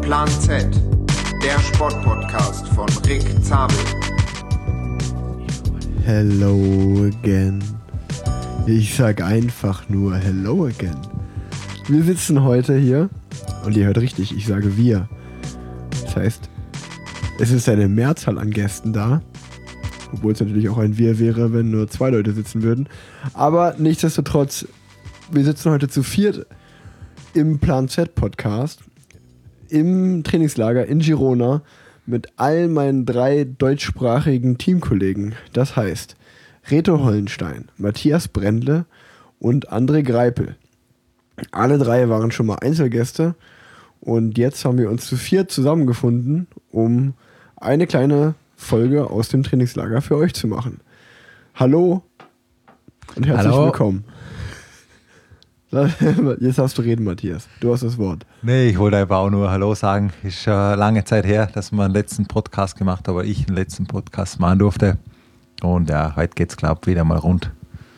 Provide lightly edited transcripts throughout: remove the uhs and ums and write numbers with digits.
Plan Z, der Sportpodcast von Rick Zabel. Hello again. Ich sag einfach nur hello again. Wir sitzen heute hier und ihr hört richtig, ich sage wir. Das heißt, es ist eine Mehrzahl an Gästen da. Obwohl es natürlich auch ein Wir wäre, wenn nur 2 Leute sitzen würden. Aber nichtsdestotrotz, wir sitzen heute zu viert im Plan Z Podcast, im Trainingslager in Girona mit all meinen 3 deutschsprachigen Teamkollegen. Das heißt, Reto Hollenstein, Matthias Brendle und André Greipel. Alle 3 waren schon mal Einzelgäste und jetzt haben wir uns zu viert zusammengefunden, um eine kleine Folge aus dem Trainingslager für euch zu machen. Hallo und herzlich willkommen. Jetzt darfst du reden, Matthias. Du hast das Wort. Nee, ich wollte einfach auch nur Hallo sagen. Ist schon lange Zeit her, dass wir einen letzten Podcast gemacht haben, aber ich einen letzten Podcast machen durfte. Und ja, heute geht es, glaube ich, wieder mal rund.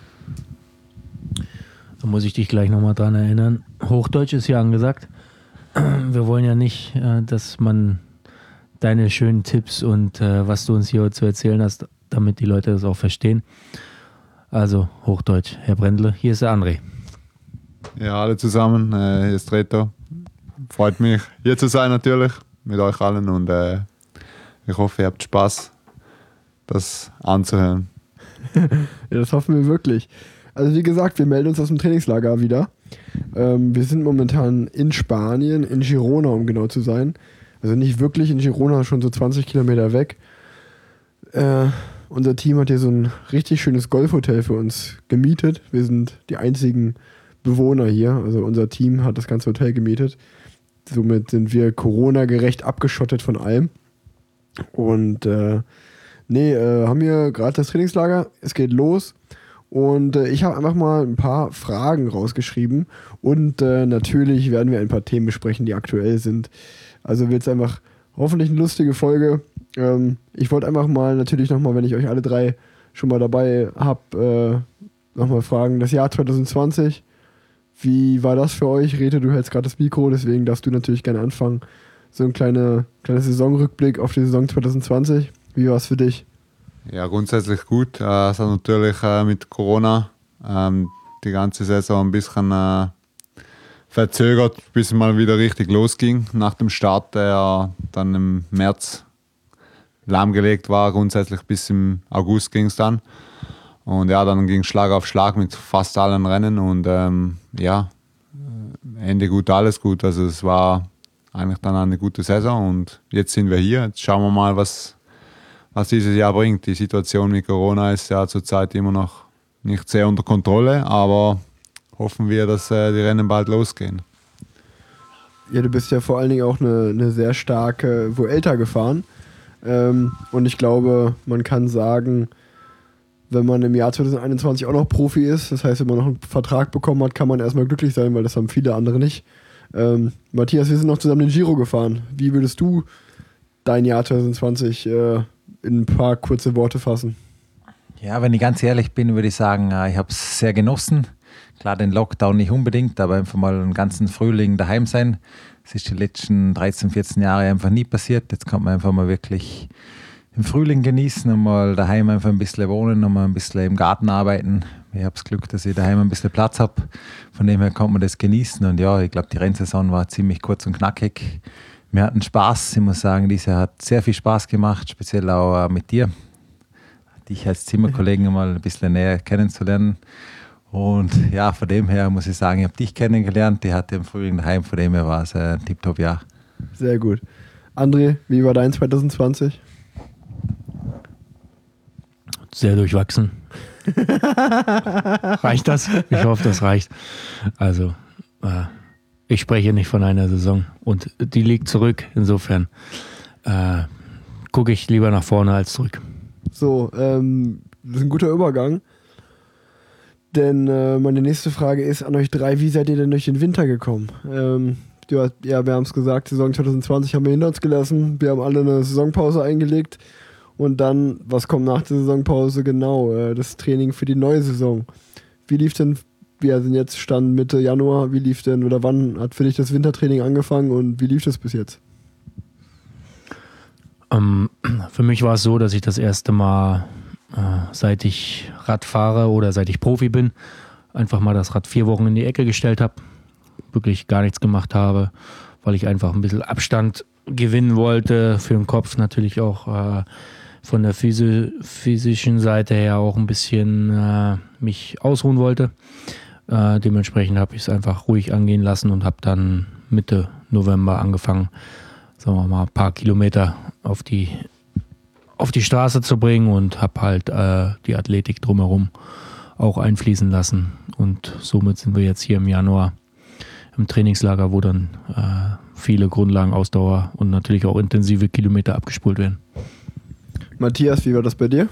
Da muss ich dich gleich nochmal dran erinnern. Hochdeutsch ist ja angesagt. Wir wollen ja nicht, dass man deine schönen Tipps und was du uns hier zu erzählen hast, damit die Leute das auch verstehen. Also Hochdeutsch. Herr Brendle, hier ist der André. Ja, alle zusammen, hier ist Reto. Freut mich, hier zu sein natürlich, mit euch allen und ich hoffe, ihr habt Spaß, das anzuhören. Ja, das hoffen wir wirklich. Also wie gesagt, wir melden uns aus dem Trainingslager wieder. Wir sind momentan in Spanien, in Girona, um genau zu sein. Also nicht wirklich in Girona, schon so 20 Kilometer weg. Unser Team hat hier so ein richtig schönes Golfhotel für uns gemietet. Wir sind die einzigen Bewohner hier. Also unser Team hat das ganze Hotel gemietet. Somit sind wir Corona-gerecht abgeschottet von allem. Und haben wir gerade das Trainingslager. Es geht los. Und ich habe einfach mal ein paar Fragen rausgeschrieben. Und natürlich werden wir ein paar Themen besprechen, die aktuell sind. Also wird es einfach hoffentlich eine lustige Folge. Ich wollte einfach mal natürlich nochmal, wenn ich euch alle 3 schon mal dabei habe, nochmal fragen, das Jahr 2020, wie war das für euch? Reto, du hältst gerade das Mikro, deswegen darfst du natürlich gerne anfangen. So ein kleiner Saisonrückblick auf die Saison 2020. Wie war es für dich? Ja, grundsätzlich gut. Es hat natürlich mit Corona die ganze Saison ein bisschen verzögert, bis es mal wieder richtig losging. Nach dem Start, der dann im März lahmgelegt war, grundsätzlich bis im August ging es dann. Und ja, dann ging es Schlag auf Schlag mit fast allen Rennen und Ende gut, alles gut. Also es war eigentlich dann eine gute Saison und jetzt sind wir hier. Jetzt schauen wir mal, was dieses Jahr bringt. Die Situation mit Corona ist ja zurzeit immer noch nicht sehr unter Kontrolle, aber hoffen wir, dass die Rennen bald losgehen. Ja, du bist ja vor allen Dingen auch eine sehr starke Vuelta gefahren. Und ich glaube, man kann sagen, wenn man im Jahr 2021 auch noch Profi ist, das heißt, wenn man noch einen Vertrag bekommen hat, kann man erstmal glücklich sein, weil das haben viele andere nicht. Matthias, wir sind noch zusammen den Giro gefahren. Wie würdest du dein Jahr 2020 in ein paar kurze Worte fassen? Ja, wenn ich ganz ehrlich bin, würde ich sagen, ich habe es sehr genossen. Klar, den Lockdown nicht unbedingt, aber einfach mal einen ganzen Frühling daheim sein. Das ist die letzten 13, 14 Jahre einfach nie passiert. Jetzt kann man einfach mal wirklich im Frühling genießen und mal daheim einfach ein bisschen wohnen und mal ein bisschen im Garten arbeiten. Ich habe das Glück, dass ich daheim ein bisschen Platz habe. Von dem her kann man das genießen. Und ja, ich glaube, die Rennsaison war ziemlich kurz und knackig. Wir hatten Spaß. Ich muss sagen, dieses Jahr hat sehr viel Spaß gemacht, speziell auch mit dir. Dich als Zimmerkollegen mal ein bisschen näher kennenzulernen. Und ja, von dem her muss ich sagen, ich habe dich kennengelernt. Die hatte im Frühling daheim, von dem her war es ein Tipptopp-Jahr. Sehr gut. André, wie war dein 2020? Sehr durchwachsen. Reicht das? Ich hoffe, das reicht. Also, ich spreche nicht von einer Saison und die liegt zurück. Insofern gucke ich lieber nach vorne als zurück. So, das ist ein guter Übergang. Denn meine nächste Frage ist an euch 3, wie seid ihr denn durch den Winter gekommen? Wir haben es gesagt, Saison 2020 haben wir hinter uns gelassen. Wir haben alle eine Saisonpause eingelegt. Und dann, was kommt nach der Saisonpause? Genau, das Training für die neue Saison. Wie lief denn, wir sind jetzt Stand Mitte Januar, wie lief denn oder wann hat für dich das Wintertraining angefangen und wie lief das bis jetzt? Für mich war es so, dass ich das erste Mal, seit ich Rad fahre oder seit ich Profi bin, einfach mal das Rad 4 Wochen in die Ecke gestellt habe, wirklich gar nichts gemacht habe, weil ich einfach ein bisschen Abstand gewinnen wollte, für den Kopf natürlich auch von der physischen Seite her auch ein bisschen mich ausruhen wollte. Dementsprechend habe ich es einfach ruhig angehen lassen und habe dann Mitte November angefangen, sagen wir mal, ein paar Kilometer auf die Straße zu bringen und habe halt die Athletik drumherum auch einfließen lassen. Und somit sind wir jetzt hier im Januar im Trainingslager, wo dann viele Grundlagen, Ausdauer und natürlich auch intensive Kilometer abgespult werden. Matthias, wie war das bei dir?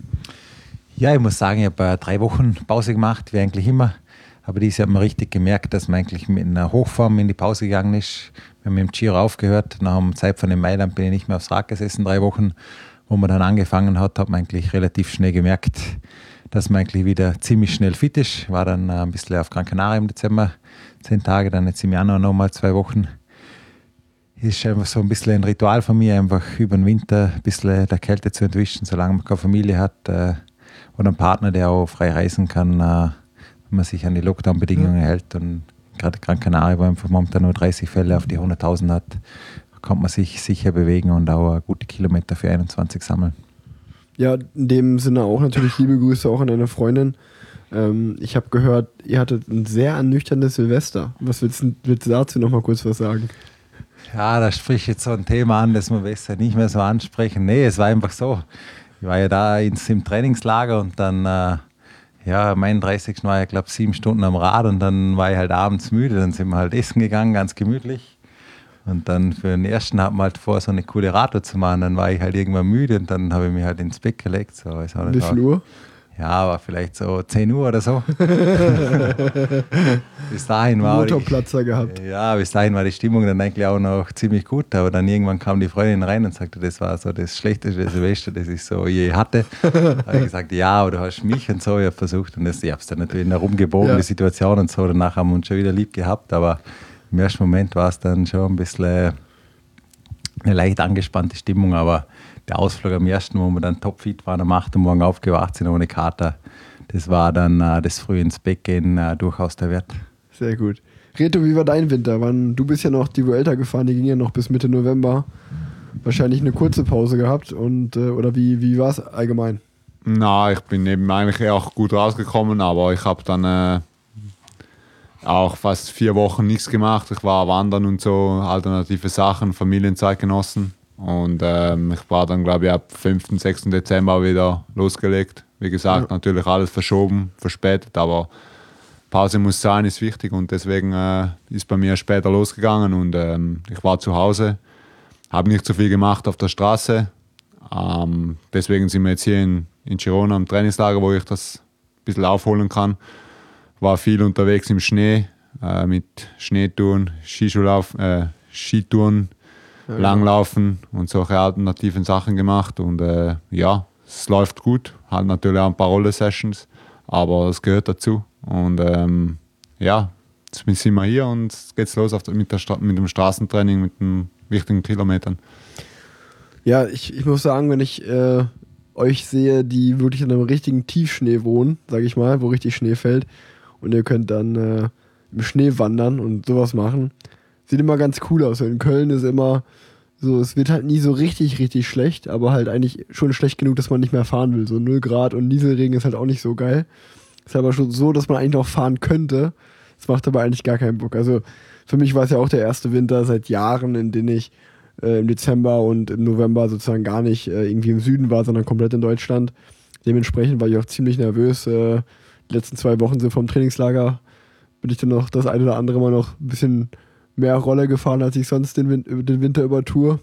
Ja, ich muss sagen, ich habe 3 Wochen Pause gemacht, wie eigentlich immer. Aber dieses Jahr hat man richtig gemerkt, dass man eigentlich mit einer Hochform in die Pause gegangen ist. Wir haben mit dem Giro aufgehört. Nach der Zeit von dem Mailand bin ich nicht mehr aufs Rad gesessen, 3 Wochen. Wo man dann angefangen hat man eigentlich relativ schnell gemerkt, dass man eigentlich wieder ziemlich schnell fit ist. War dann ein bisschen auf Gran Canaria im Dezember, 10 Tage, dann jetzt im Januar nochmal 2 Wochen. Ist einfach so ein bisschen ein Ritual von mir, einfach über den Winter ein bisschen der Kälte zu entwischen, solange man keine Familie hat oder einen Partner, der auch frei reisen kann, wenn man sich an die Lockdown-Bedingungen hält. Und gerade Gran Canaria, wo einfach momentan nur 30 Fälle auf die 100.000 hat, kann man sich sicher bewegen und auch gute Kilometer für 21 sammeln. Ja, in dem Sinne auch natürlich liebe Grüße auch an deine Freundin. Ich habe gehört, ihr hattet ein sehr ernüchterndes Silvester. Was willst du dazu noch mal kurz was sagen? Ja, da spricht jetzt so ein Thema an, das wir besser nicht mehr so ansprechen. Nee, es war einfach so. Ich war ja da im Trainingslager und dann, am 31. war ich, glaube ich, 7 Stunden am Rad und dann war ich halt abends müde. Dann sind wir halt essen gegangen, ganz gemütlich. Und dann für den ersten hat man halt vor, so eine coole Radtour zu machen. Dann war ich halt irgendwann müde und dann habe ich mich halt ins Bett gelegt. So, wie viel Uhr? Ja, war vielleicht so 10 Uhr oder so. Bis dahin war Motorplatzer gehabt. Ja, bis dahin war die Stimmung dann eigentlich auch noch ziemlich gut. Aber dann irgendwann kam die Freundin rein und sagte, das war so das schlechteste Silvester, das ich so je hatte. Da habe ich gesagt, ja, aber du hast mich und so. Ich habe versucht und ich habe es dann natürlich noch rumgebogen, die Situation und so. Danach haben wir uns schon wieder lieb gehabt. Aber im ersten Moment war es dann schon ein bisschen eine leicht angespannte Stimmung. Aber der Ausflug am ersten, wo wir dann topfit waren, am 8. Morgen aufgewacht sind ohne Kater, das war dann das früh ins Bett gehen durchaus der Wert. Sehr gut. Reto, wie war dein Winter? Du bist ja noch die Vuelta gefahren, die ging ja noch bis Mitte November. Wahrscheinlich eine kurze Pause gehabt oder wie war es allgemein? Na, ich bin eben eigentlich auch gut rausgekommen, aber ich habe dann auch fast 4 Wochen nichts gemacht. Ich war wandern und so, alternative Sachen, Familienzeit genossen. Und ich war dann, glaube ich, ab 5. 6. Dezember wieder losgelegt. Wie gesagt, natürlich alles verschoben, verspätet, aber Pause muss sein, ist wichtig und deswegen ist bei mir später losgegangen und ich war zu Hause, habe nicht so viel gemacht auf der Straße. Deswegen sind wir jetzt hier in Girona am Trainingslager, wo ich das ein bisschen aufholen kann. War viel unterwegs im Schnee, mit Schneetouren, Skitouren, Langlaufen und solche alternativen Sachen gemacht und es läuft gut, halt natürlich auch ein paar Rolle-Sessions, aber es gehört dazu und jetzt sind wir hier und jetzt geht's los mit dem Straßentraining, mit den wichtigen Kilometern. Ja, ich muss sagen, wenn ich euch sehe, die wirklich in einem richtigen Tiefschnee wohnen, sage ich mal, wo richtig Schnee fällt und ihr könnt dann im Schnee wandern und sowas machen, sieht immer ganz cool aus. In Köln ist immer so, es wird halt nie so richtig, richtig schlecht, aber halt eigentlich schon schlecht genug, dass man nicht mehr fahren will. So 0 Grad und Nieselregen ist halt auch nicht so geil. Ist aber schon so, dass man eigentlich noch fahren könnte. Das macht aber eigentlich gar keinen Bock. Also für mich war es ja auch der erste Winter seit Jahren, in dem ich im Dezember und im November sozusagen gar nicht irgendwie im Süden war, sondern komplett in Deutschland. Dementsprechend war ich auch ziemlich nervös. Die letzten 2 Wochen sind vom Trainingslager, bin ich dann noch das eine oder andere Mal noch ein bisschen mehr Rolle gefahren, als ich sonst den Winter über Tour,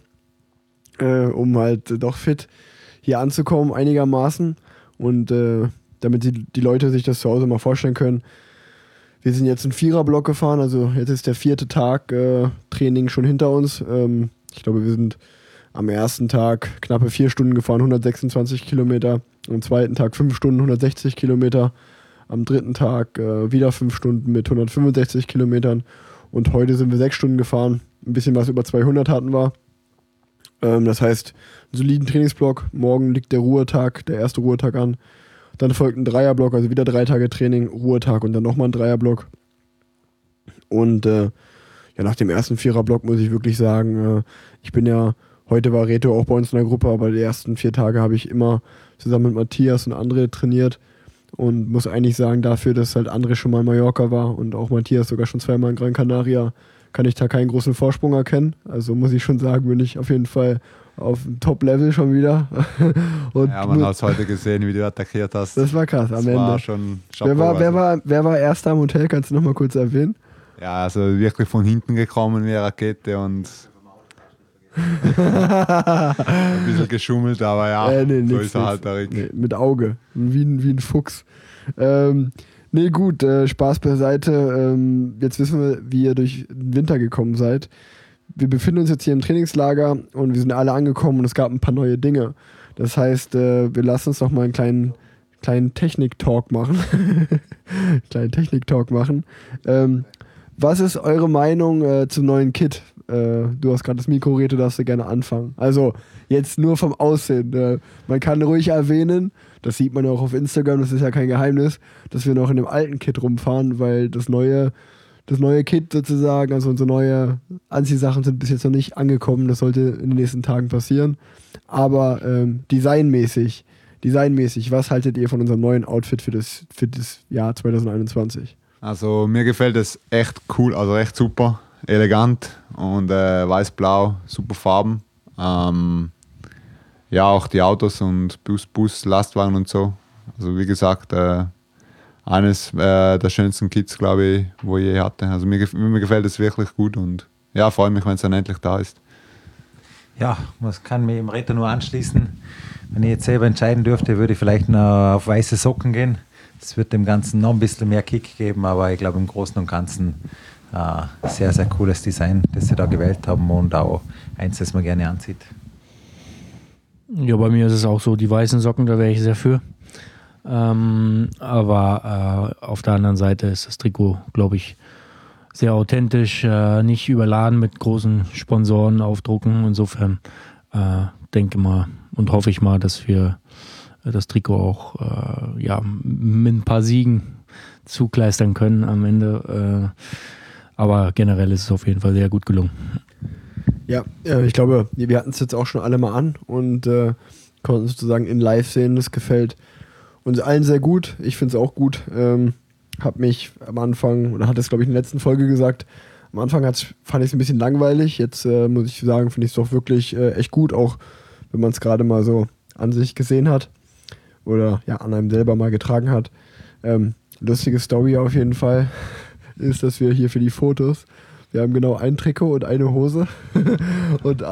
um halt doch fit hier anzukommen einigermaßen und damit die Leute sich das zu Hause mal vorstellen können. Wir sind jetzt einen 4er-Block gefahren, also jetzt ist der 4. Tag Training schon hinter uns. Ich glaube, wir sind am ersten Tag knappe 4 Stunden gefahren, 126 Kilometer. Am zweiten Tag 5 Stunden, 160 Kilometer. Am dritten Tag wieder 5 Stunden mit 165 Kilometern. Und heute sind wir 6 Stunden gefahren. Ein bisschen was über 200 hatten wir. Das heißt, einen soliden Trainingsblock. Morgen liegt der Ruhetag, der erste Ruhetag an. Dann folgt ein Dreierblock, also wieder 3 Tage Training, Ruhetag und dann nochmal ein Dreierblock. Und nach dem ersten Viererblock muss ich wirklich sagen, heute war Reto auch bei uns in der Gruppe, aber die ersten 4 Tage habe ich immer zusammen mit Matthias und André trainiert und muss eigentlich sagen, dafür, dass halt André schon mal in Mallorca war und auch Matthias sogar schon 2-mal in Gran Canaria, kann ich da keinen großen Vorsprung erkennen. Also muss ich schon sagen, bin ich auf jeden Fall auf dem Top-Level schon wieder. Und man hat es heute gesehen, wie du attackiert hast. Das war krass am Ende. War schon wer war Erster am Hotel? Kannst du noch mal kurz erwähnen? Ja, also wirklich von hinten gekommen wie eine Rakete und ein bisschen geschummelt, aber ja, so ist er halt der Rick. Nee, mit Auge, wie ein Fuchs. Gut, Spaß beiseite. Jetzt wissen wir, wie ihr durch den Winter gekommen seid. Wir befinden uns jetzt hier im Trainingslager und wir sind alle angekommen und es gab ein paar neue Dinge. Das heißt, wir lassen uns noch mal einen kleinen Technik-Talk machen. Was ist eure Meinung zum neuen Kit? Du hast gerade das Mikro, Reto, darfst du gerne anfangen. Also jetzt nur vom Aussehen. Man kann ruhig erwähnen, das sieht man ja auch auf Instagram, das ist ja kein Geheimnis, dass wir noch in dem alten Kit rumfahren, weil das neue Kit sozusagen, also unsere neue Anziehsachen sind bis jetzt noch nicht angekommen. Das sollte in den nächsten Tagen passieren. Aber designmäßig, was haltet ihr von unserem neuen Outfit für das Jahr 2021? Also mir gefällt es echt cool, also echt super, elegant und weiß-blau, super Farben. Auch die Autos und Bus, Lastwagen und so. Also wie gesagt, eines der schönsten Kits, glaube ich, wo ich je hatte. Also mir gefällt es wirklich gut und ja, freue mich, wenn es dann endlich da ist. Ja, man kann mir im Reto nur anschließen. Wenn ich jetzt selber entscheiden dürfte, würde ich vielleicht noch auf weiße Socken gehen. Das wird dem Ganzen noch ein bisschen mehr Kick geben, aber ich glaube im Großen und Ganzen sehr, sehr cooles Design, das sie da gewählt haben und auch eins, das man gerne anzieht. Ja, bei mir ist es auch so, die weißen Socken, da wäre ich sehr für. Aber auf der anderen Seite ist das Trikot, glaube ich, sehr authentisch, nicht überladen mit großen Sponsorenaufdrucken. Insofern denke mal und hoffe ich mal, dass wir das Trikot auch mit ein paar Siegen zukleistern können am Ende. Aber generell ist es auf jeden Fall sehr gut gelungen. Ja, ich glaube, wir hatten es jetzt auch schon alle mal an und konnten sozusagen in live sehen. Das gefällt uns allen sehr gut. Ich finde es auch gut. Habe mich am Anfang, oder hatte es glaube ich in der letzten Folge gesagt, am Anfang fand ich es ein bisschen langweilig. Jetzt muss ich sagen, finde ich es doch wirklich echt gut, auch wenn man es gerade mal so an sich gesehen hat oder ja an einem selber mal getragen hat. Lustige Story auf jeden Fall ist, dass wir hier für die Fotos, wir haben genau ein Trikot und eine Hose und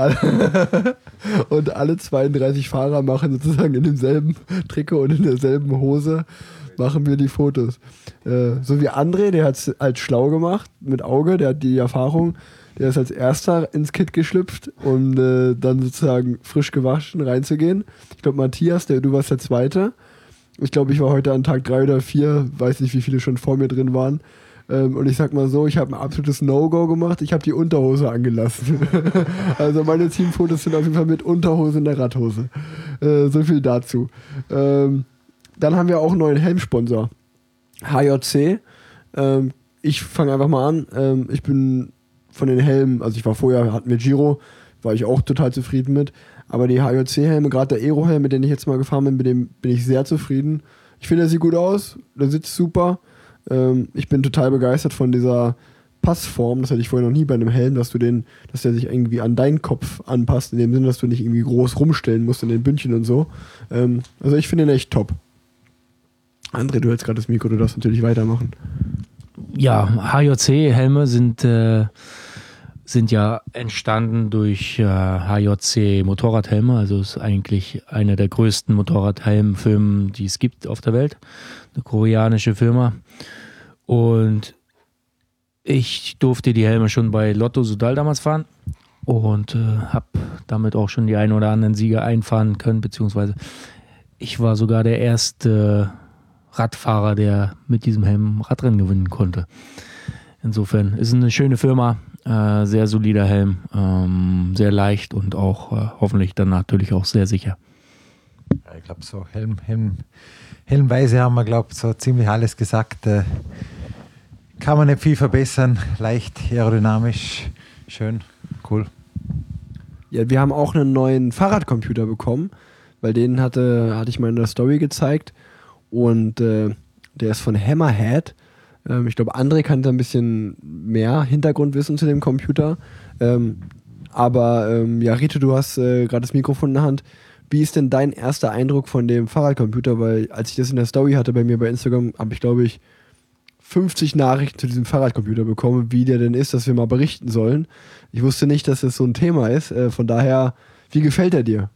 alle 32 Fahrer machen sozusagen in demselben Trikot und in derselben Hose machen wir die Fotos. So wie André, der hat es halt schlau gemacht, mit Auge, der hat die Erfahrung, der ist als Erster ins Kit geschlüpft, um dann sozusagen frisch gewaschen reinzugehen. Ich glaube, Matthias, du warst der Zweite. Ich glaube, ich war heute an Tag 3 oder 4, weiß nicht, wie viele schon vor mir drin waren. Und ich sag mal so, ich habe ein absolutes No-Go gemacht. Ich habe die Unterhose angelassen. Also meine Teamfotos sind auf jeden Fall mit Unterhose in der Radhose. So viel dazu. Dann haben wir auch einen neuen Helmsponsor. HJC. Ich fange einfach mal an. Ich bin von den Helmen, also hatten wir Giro, war ich auch total zufrieden mit. Aber die HJC-Helme, gerade der Aero-Helm, mit dem ich jetzt mal gefahren bin, mit dem bin ich sehr zufrieden. Ich finde, der sieht gut aus, der sitzt super. Ich bin total begeistert von dieser Passform, das hatte ich vorher noch nie bei einem Helm, dass der sich irgendwie an deinen Kopf anpasst, in dem Sinne, dass du nicht irgendwie groß rumstellen musst in den Bündchen und so. Also ich finde den echt top. André, du hältst gerade das Mikro, du darfst natürlich weitermachen. Ja, HJC-Helme sind ja entstanden durch HJC Motorradhelme, also ist eigentlich eine der größten Motorradhelmfirmen, die es gibt auf der Welt, eine koreanische Firma. Und ich durfte die Helme schon bei Lotto Soudal damals fahren und habe damit auch schon die ein oder anderen Sieger einfahren können, beziehungsweise ich war sogar der erste Radfahrer, der mit diesem Helm Radrennen gewinnen konnte. Insofern ist es eine schöne Firma Sehr solider Helm, sehr leicht und auch hoffentlich dann natürlich auch sehr sicher. Ja, ich glaube, so Helmweise haben wir, glaube ich, so ziemlich alles gesagt. Kann man nicht viel verbessern. Leicht, aerodynamisch, schön, cool. Ja, wir haben auch einen neuen Fahrradcomputer bekommen, weil den hatte ich mal in der Story gezeigt. Und der ist von Hammerhead. Ich glaube, André kann da ein bisschen mehr Hintergrundwissen zu dem Computer. Aber Rito, du hast gerade das Mikrofon in der Hand. Wie ist denn dein erster Eindruck von dem Fahrradcomputer? Weil als ich das in der Story hatte bei mir bei Instagram, habe ich, glaube ich, 50 Nachrichten zu diesem Fahrradcomputer bekommen, wie der denn ist, dass wir mal berichten sollen. Ich wusste nicht, dass das so ein Thema ist. Von daher, wie gefällt er dir?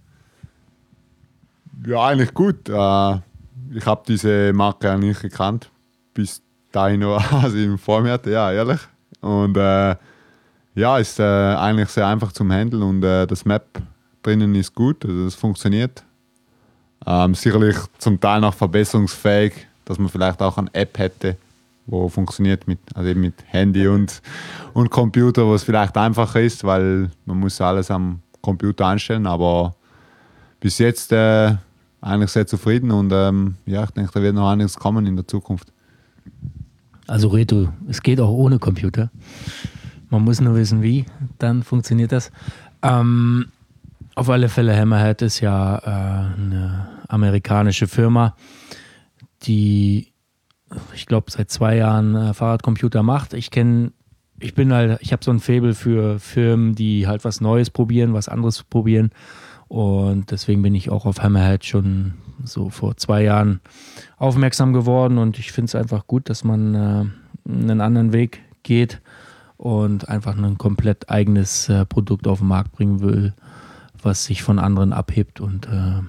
Ja, eigentlich gut. Ich habe diese Marke eigentlich gekannt, bis dahin noch, als ich ihn vor mir hatte, ja, ehrlich. Und ist eigentlich sehr einfach zum Handeln und das Map drinnen ist gut, also das funktioniert. Sicherlich zum Teil noch verbesserungsfähig, dass man vielleicht auch eine App hätte, wo funktioniert mit Handy und Computer, wo es vielleicht einfacher ist, weil man muss alles am Computer einstellen, aber bis jetzt eigentlich sehr zufrieden und ich denke, da wird noch einiges kommen in der Zukunft. Also Reto, es geht auch ohne Computer. Man muss nur wissen, wie, dann funktioniert das. Auf alle Fälle, Hammerhead ist ja eine amerikanische Firma, die, ich glaube, seit 2 Jahren Fahrradcomputer macht. Ich habe so ein Faible für Firmen, die halt was Neues probieren, was anderes probieren. Und deswegen bin ich auch auf Hammerhead schon so vor 2 Jahren aufmerksam geworden. Und ich finde es einfach gut, dass man einen anderen Weg geht und einfach ein komplett eigenes Produkt auf den Markt bringen will, was sich von anderen abhebt. Und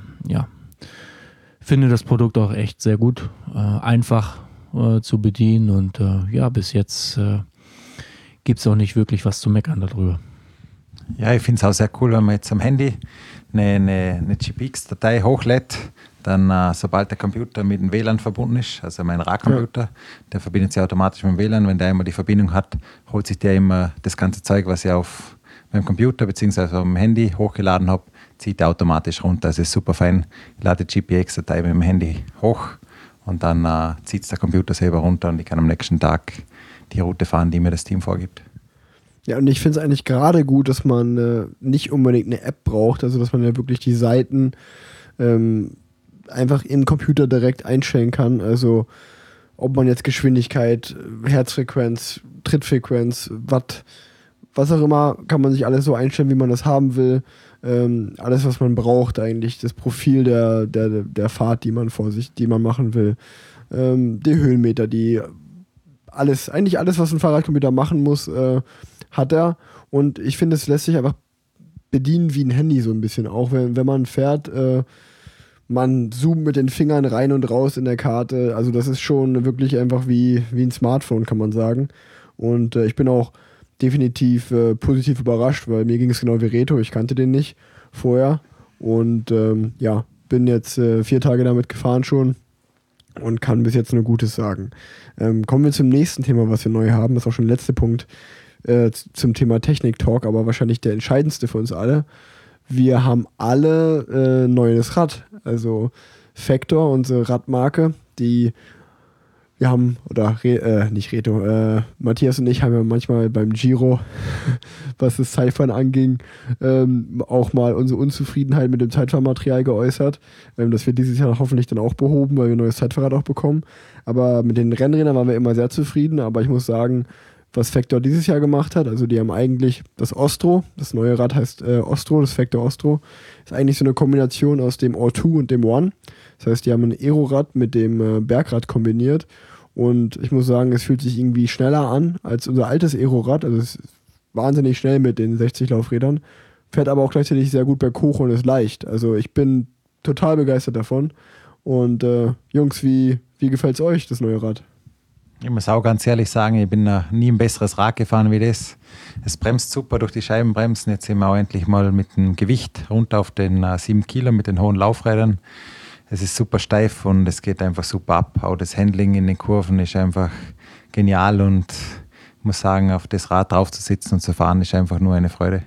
finde das Produkt auch echt sehr gut, einfach zu bedienen. Und bis jetzt gibt es auch nicht wirklich was zu meckern darüber. Ja, ich finde es auch sehr cool, wenn man jetzt am Handy eine GPX-Datei hochlädt, dann sobald der Computer mit dem WLAN verbunden ist, also mein Radcomputer, der verbindet sich automatisch mit dem WLAN. Wenn der immer die Verbindung hat, holt sich der immer das ganze Zeug, was ich auf meinem Computer bzw. auf dem Handy hochgeladen habe, zieht er automatisch runter. Also ist super fein. Ich lade die GPX-Datei mit dem Handy hoch und dann zieht es der Computer selber runter und ich kann am nächsten Tag die Route fahren, die mir das Team vorgibt. Ja, und ich finde es eigentlich gerade gut, dass man nicht unbedingt eine App braucht, also dass man ja wirklich die Seiten einfach im Computer direkt einstellen kann. Also ob man jetzt Geschwindigkeit, Herzfrequenz, Trittfrequenz, Watt, was auch immer, kann man sich alles so einstellen, wie man das haben will. Alles, was man braucht eigentlich, das Profil der Fahrt, die man machen will. Die Höhenmeter, eigentlich alles, was ein Fahrradcomputer machen muss, hat er. Und ich finde, es lässt sich einfach bedienen wie ein Handy so ein bisschen. Auch wenn man fährt, man zoomt mit den Fingern rein und raus in der Karte. Also das ist schon wirklich einfach wie ein Smartphone, kann man sagen. Und ich bin auch definitiv positiv überrascht, weil mir ging es genau wie Reto. Ich kannte den nicht vorher. Und bin jetzt 4 Tage damit gefahren schon und kann bis jetzt nur Gutes sagen. Kommen wir zum nächsten Thema, was wir neu haben. Das ist auch schon der letzte Punkt zum Thema Technik-Talk, aber wahrscheinlich der entscheidendste für uns alle. Wir haben alle neues Rad. Also Factor, unsere Radmarke, wir haben, nicht Reto, Matthias und ich haben ja manchmal beim Giro, was das Zeitfahren anging, auch mal unsere Unzufriedenheit mit dem Zeitfahrmaterial geäußert. Das wird dieses Jahr hoffentlich dann auch behoben, weil wir ein neues Zeitfahrrad auch bekommen. Aber mit den Rennrädern waren wir immer sehr zufrieden. Aber ich muss sagen, was Factor dieses Jahr gemacht hat, also die haben eigentlich das Ostro, das neue Rad heißt Ostro, das Factor Ostro, ist eigentlich so eine Kombination aus dem O2 und dem One. Das heißt, die haben ein Aerorad mit dem Bergrad kombiniert und ich muss sagen, es fühlt sich irgendwie schneller an als unser altes Aerorad, also es ist wahnsinnig schnell mit den 60 Laufrädern, fährt aber auch gleichzeitig sehr gut berghoch und ist leicht. Also ich bin total begeistert davon und Jungs, wie gefällt es euch, das neue Rad? Ich muss auch ganz ehrlich sagen, ich bin nie ein besseres Rad gefahren wie das. Es bremst super durch die Scheibenbremsen. Jetzt sind wir auch endlich mal mit dem Gewicht runter auf den 7 Kilo mit den hohen Laufrädern. Es ist super steif und es geht einfach super ab. Auch das Handling in den Kurven ist einfach genial und ich muss sagen, auf das Rad drauf zu sitzen und zu fahren, ist einfach nur eine Freude.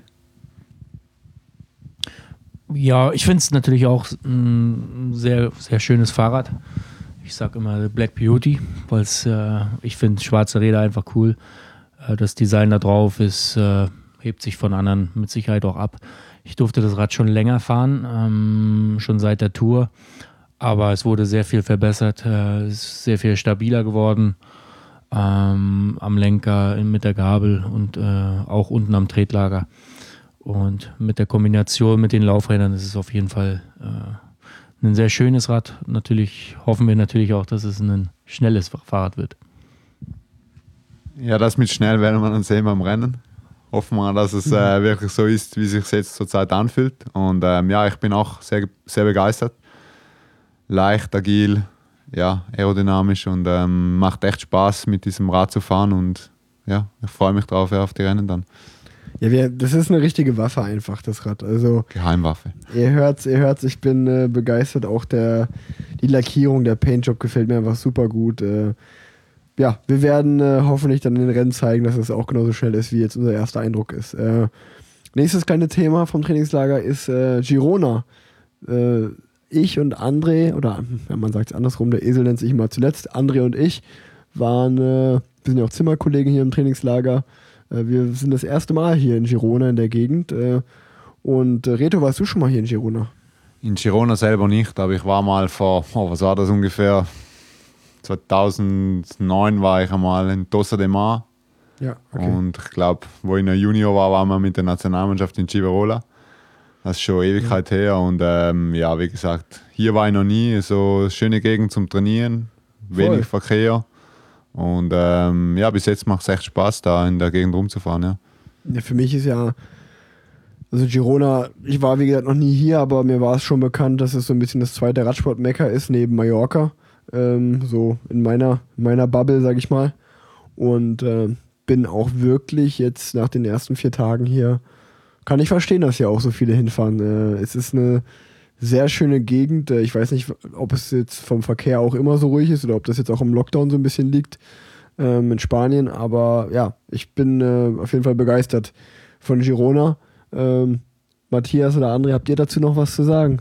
Ja, ich finde es natürlich auch ein sehr, sehr schönes Fahrrad. Ich sage immer Black Beauty, weil ich finde schwarze Räder einfach cool. Das Design da drauf hebt sich von anderen mit Sicherheit auch ab. Ich durfte das Rad schon länger fahren, schon seit der Tour, aber es wurde sehr viel verbessert, ist sehr viel stabiler geworden am Lenker, mit der Gabel und auch unten am Tretlager. Und mit der Kombination mit den Laufrädern ist es auf jeden Fall ein sehr schönes Rad. Natürlich hoffen wir natürlich auch, dass es ein schnelles Fahrrad wird. Ja, das mit schnell werden wir dann sehen beim Rennen. Hoffen wir, dass es wirklich so ist, wie es sich jetzt zurzeit anfühlt. Und ich bin auch sehr, sehr begeistert. Leicht, agil, ja, aerodynamisch und macht echt Spaß, mit diesem Rad zu fahren. Und ja, ich freue mich drauf, auf die Rennen dann. Ja, das ist eine richtige Waffe einfach, das Rad. Also, Geheimwaffe. Ihr hört's, ich bin begeistert. Auch die Lackierung, der Paintjob gefällt mir einfach super gut. Wir werden hoffentlich dann in den Rennen zeigen, dass es auch genauso schnell ist, wie jetzt unser erster Eindruck ist. Nächstes kleine Thema vom Trainingslager ist Girona. Ich und André, oder man sagt es andersrum, der Esel nennt sich immer zuletzt, André und ich wir sind ja auch Zimmerkollegen hier im Trainingslager. Wir sind das erste Mal hier in Girona in der Gegend. Und Reto, warst du schon mal hier in Girona? In Girona selber nicht, aber ich war mal was war das ungefähr? 2009 war ich einmal in Tossa de Mar. Ja, okay. Und ich glaube, wo ich noch Junior war, waren wir mit der Nationalmannschaft in Civerola. Das ist schon Ewigkeit her. Und wie gesagt, hier war ich noch nie. So eine schöne Gegend zum Trainieren, wenig Verkehr. Und bis jetzt macht es echt Spaß, da in der Gegend rumzufahren. Ja. Ja, für mich ist also Girona, ich war wie gesagt noch nie hier, aber mir war es schon bekannt, dass es so ein bisschen das zweite Radsport-Mekka ist, neben Mallorca. So in meiner Bubble, sag ich mal. Und bin auch wirklich jetzt nach den ersten 4 Tagen hier, kann ich verstehen, dass hier auch so viele hinfahren. Es ist eine sehr schöne Gegend. Ich weiß nicht, ob es jetzt vom Verkehr auch immer so ruhig ist oder ob das jetzt auch im Lockdown so ein bisschen liegt in Spanien. Aber ja, ich bin auf jeden Fall begeistert von Girona. Matthias oder André, habt ihr dazu noch was zu sagen?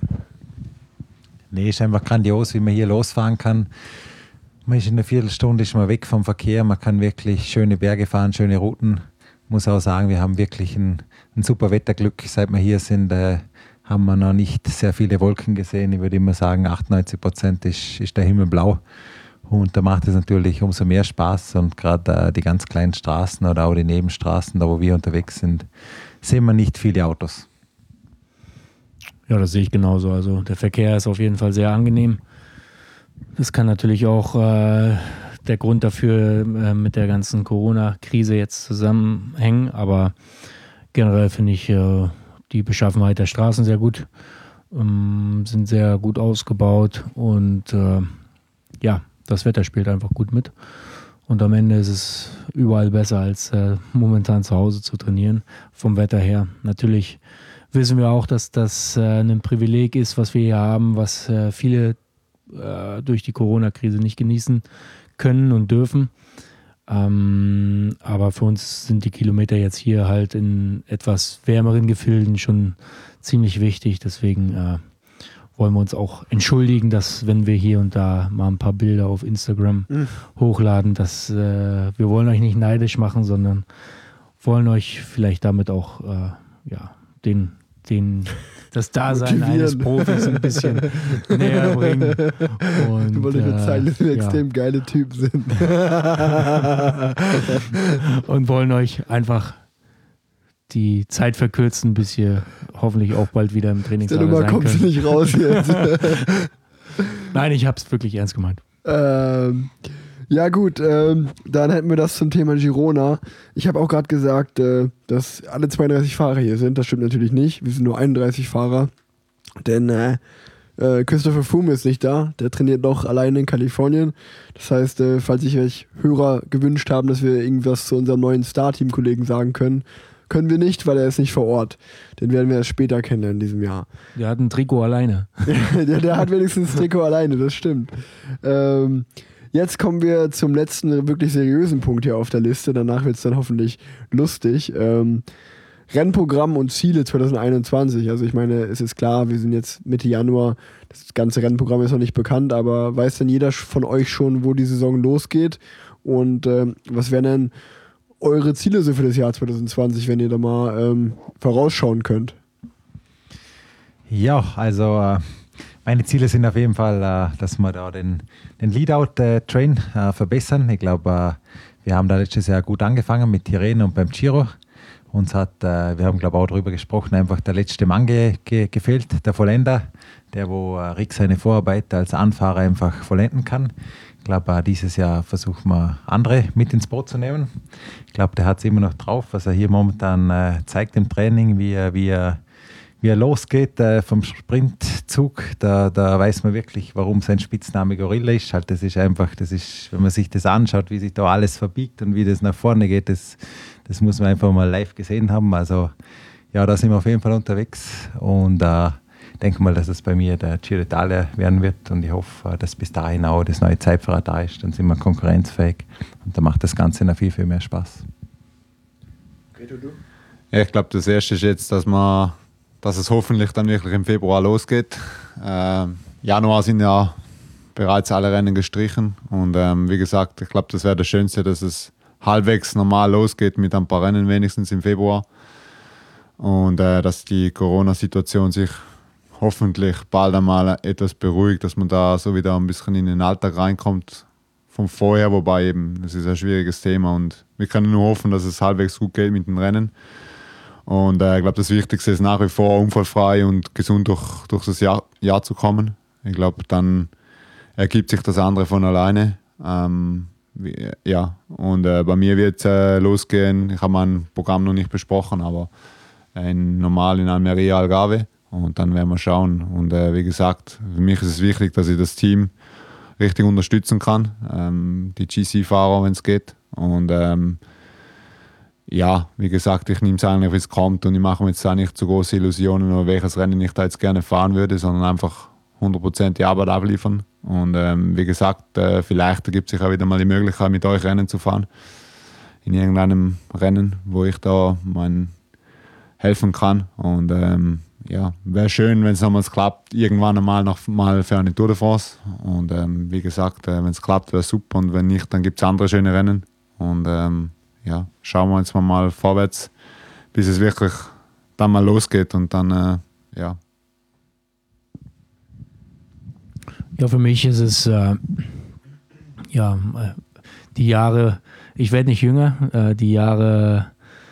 Nee, ist einfach grandios, wie man hier losfahren kann. Man ist in einer Viertelstunde ist man weg vom Verkehr, man kann wirklich schöne Berge fahren, schöne Routen. Ich muss auch sagen, wir haben wirklich ein super Wetterglück. Seit wir hier sind, haben wir noch nicht sehr viele Wolken gesehen. Ich würde immer sagen, 98% ist der Himmel blau. Und da macht es natürlich umso mehr Spaß. Und gerade die ganz kleinen Straßen oder auch die Nebenstraßen, da wo wir unterwegs sind, sehen wir nicht viele Autos. Ja, das sehe ich genauso. Also der Verkehr ist auf jeden Fall sehr angenehm. Das kann natürlich auch der Grund dafür mit der ganzen Corona-Krise jetzt zusammenhängen. Aber generell finde ich die Beschaffenheit der Straßen sehr gut, sind sehr gut ausgebaut und das Wetter spielt einfach gut mit. Und am Ende ist es überall besser, als momentan zu Hause zu trainieren, vom Wetter her. Natürlich wissen wir auch, dass das ein Privileg ist, was wir hier haben, was viele durch die Corona-Krise nicht genießen können und dürfen. Aber für uns sind die Kilometer jetzt hier halt in etwas wärmeren Gefilden schon ziemlich wichtig. Deswegen wollen wir uns auch entschuldigen, dass wenn wir hier und da mal ein paar Bilder auf Instagram hochladen, dass wir wollen euch nicht neidisch machen, sondern wollen euch vielleicht damit auch das Dasein eines Profis ein bisschen näher bringen. Und, du wolltest mir zeigen, dass wir extrem geile Typen sind. Und wollen euch einfach die Zeit verkürzen, bis ihr hoffentlich auch bald wieder im Trainingslager sein könnt. Kommst du nicht raus jetzt. Nein, ich habe es wirklich ernst gemeint. Ja gut, dann hätten wir das zum Thema Girona. Ich habe auch gerade gesagt, dass alle 32 Fahrer hier sind. Das stimmt natürlich nicht. Wir sind nur 31 Fahrer. Denn Christopher Froome ist nicht da. Der trainiert noch alleine in Kalifornien. Das heißt, falls sich euch Hörer gewünscht haben, dass wir irgendwas zu unserem neuen Star-Team-Kollegen sagen können wir nicht, weil er ist nicht vor Ort. Den werden wir erst später kennenlernen in diesem Jahr. Der hat ein Trikot alleine. der hat wenigstens ein Trikot alleine, das stimmt. Jetzt kommen wir zum letzten wirklich seriösen Punkt hier auf der Liste. Danach wird es dann hoffentlich lustig. Rennprogramm und Ziele 2021. Also ich meine, es ist klar, wir sind jetzt Mitte Januar. Das ganze Rennprogramm ist noch nicht bekannt, aber weiß denn jeder von euch schon, wo die Saison losgeht? Und was wären denn eure Ziele so für das Jahr 2020, wenn ihr da mal vorausschauen könnt? Ja, also meine Ziele sind auf jeden Fall, dass wir da den Leadout-Train verbessern. Ich glaube, wir haben da letztes Jahr gut angefangen mit Tirreno und beim Giro. Wir haben glaube ich auch darüber gesprochen, einfach der letzte Mann gefehlt, der Vollender, der wo Rick seine Vorarbeit als Anfahrer einfach vollenden kann. Ich glaube, dieses Jahr versuchen wir andere mit ins Boot zu nehmen. Ich glaube, der hat es immer noch drauf, was er hier momentan zeigt im Training, wie er losgeht vom Sprintzug. Da weiß man wirklich, warum sein Spitzname Gorilla ist. Halt, das ist, wenn man sich das anschaut, wie sich da alles verbiegt und wie das nach vorne geht, das muss man einfach mal live gesehen haben. Also ja, da sind wir auf jeden Fall unterwegs und ich denke mal, dass es bei mir der Giro d'Italia werden wird und ich hoffe, dass bis dahin auch das neue Zeitfahrrad da ist. Dann sind wir konkurrenzfähig und da macht das Ganze noch viel, viel mehr Spaß. Ja, ich glaube, das Erste ist jetzt, dass es hoffentlich dann wirklich im Februar losgeht. Januar sind ja bereits alle Rennen gestrichen und wie gesagt, ich glaube, das wäre das Schönste, dass es halbwegs normal losgeht mit ein paar Rennen wenigstens im Februar und dass die Corona-Situation sich hoffentlich bald einmal etwas beruhigt, dass man da so wieder ein bisschen in den Alltag reinkommt vom Vorher, wobei eben, das ist ein schwieriges Thema und wir können nur hoffen, dass es halbwegs gut geht mit den Rennen. Und ich glaube, das Wichtigste ist nach wie vor unfallfrei und gesund durch das Jahr zu kommen. Ich glaube, dann ergibt sich das andere von alleine. Ja, und bei mir wird es losgehen. Ich habe mein Programm noch nicht besprochen, aber normal in Almeria Algarve. Und dann werden wir schauen. Und wie gesagt, für mich ist es wichtig, dass ich das Team richtig unterstützen kann. Die GC-Fahrer, wenn es geht. Und ja, wie gesagt, ich nehme es eigentlich, wie es kommt und ich mache mir jetzt auch nicht zu große Illusionen, über welches Rennen ich da jetzt gerne fahren würde, sondern einfach 100% die Arbeit abliefern. Und wie gesagt, vielleicht ergibt sich auch wieder mal die Möglichkeit, mit euch Rennen zu fahren. In irgendeinem Rennen, wo ich da helfen kann. Und ja, wäre schön, wenn es nochmals klappt, irgendwann einmal noch mal für eine Tour de France. Und wie gesagt, wenn es klappt, wäre super. Und wenn nicht, dann gibt es andere schöne Rennen. Und ja, schauen wir jetzt mal vorwärts, bis es wirklich dann mal losgeht und dann, ja. Ja, für mich ist es, die Jahre, ich werde nicht jünger, die Jahre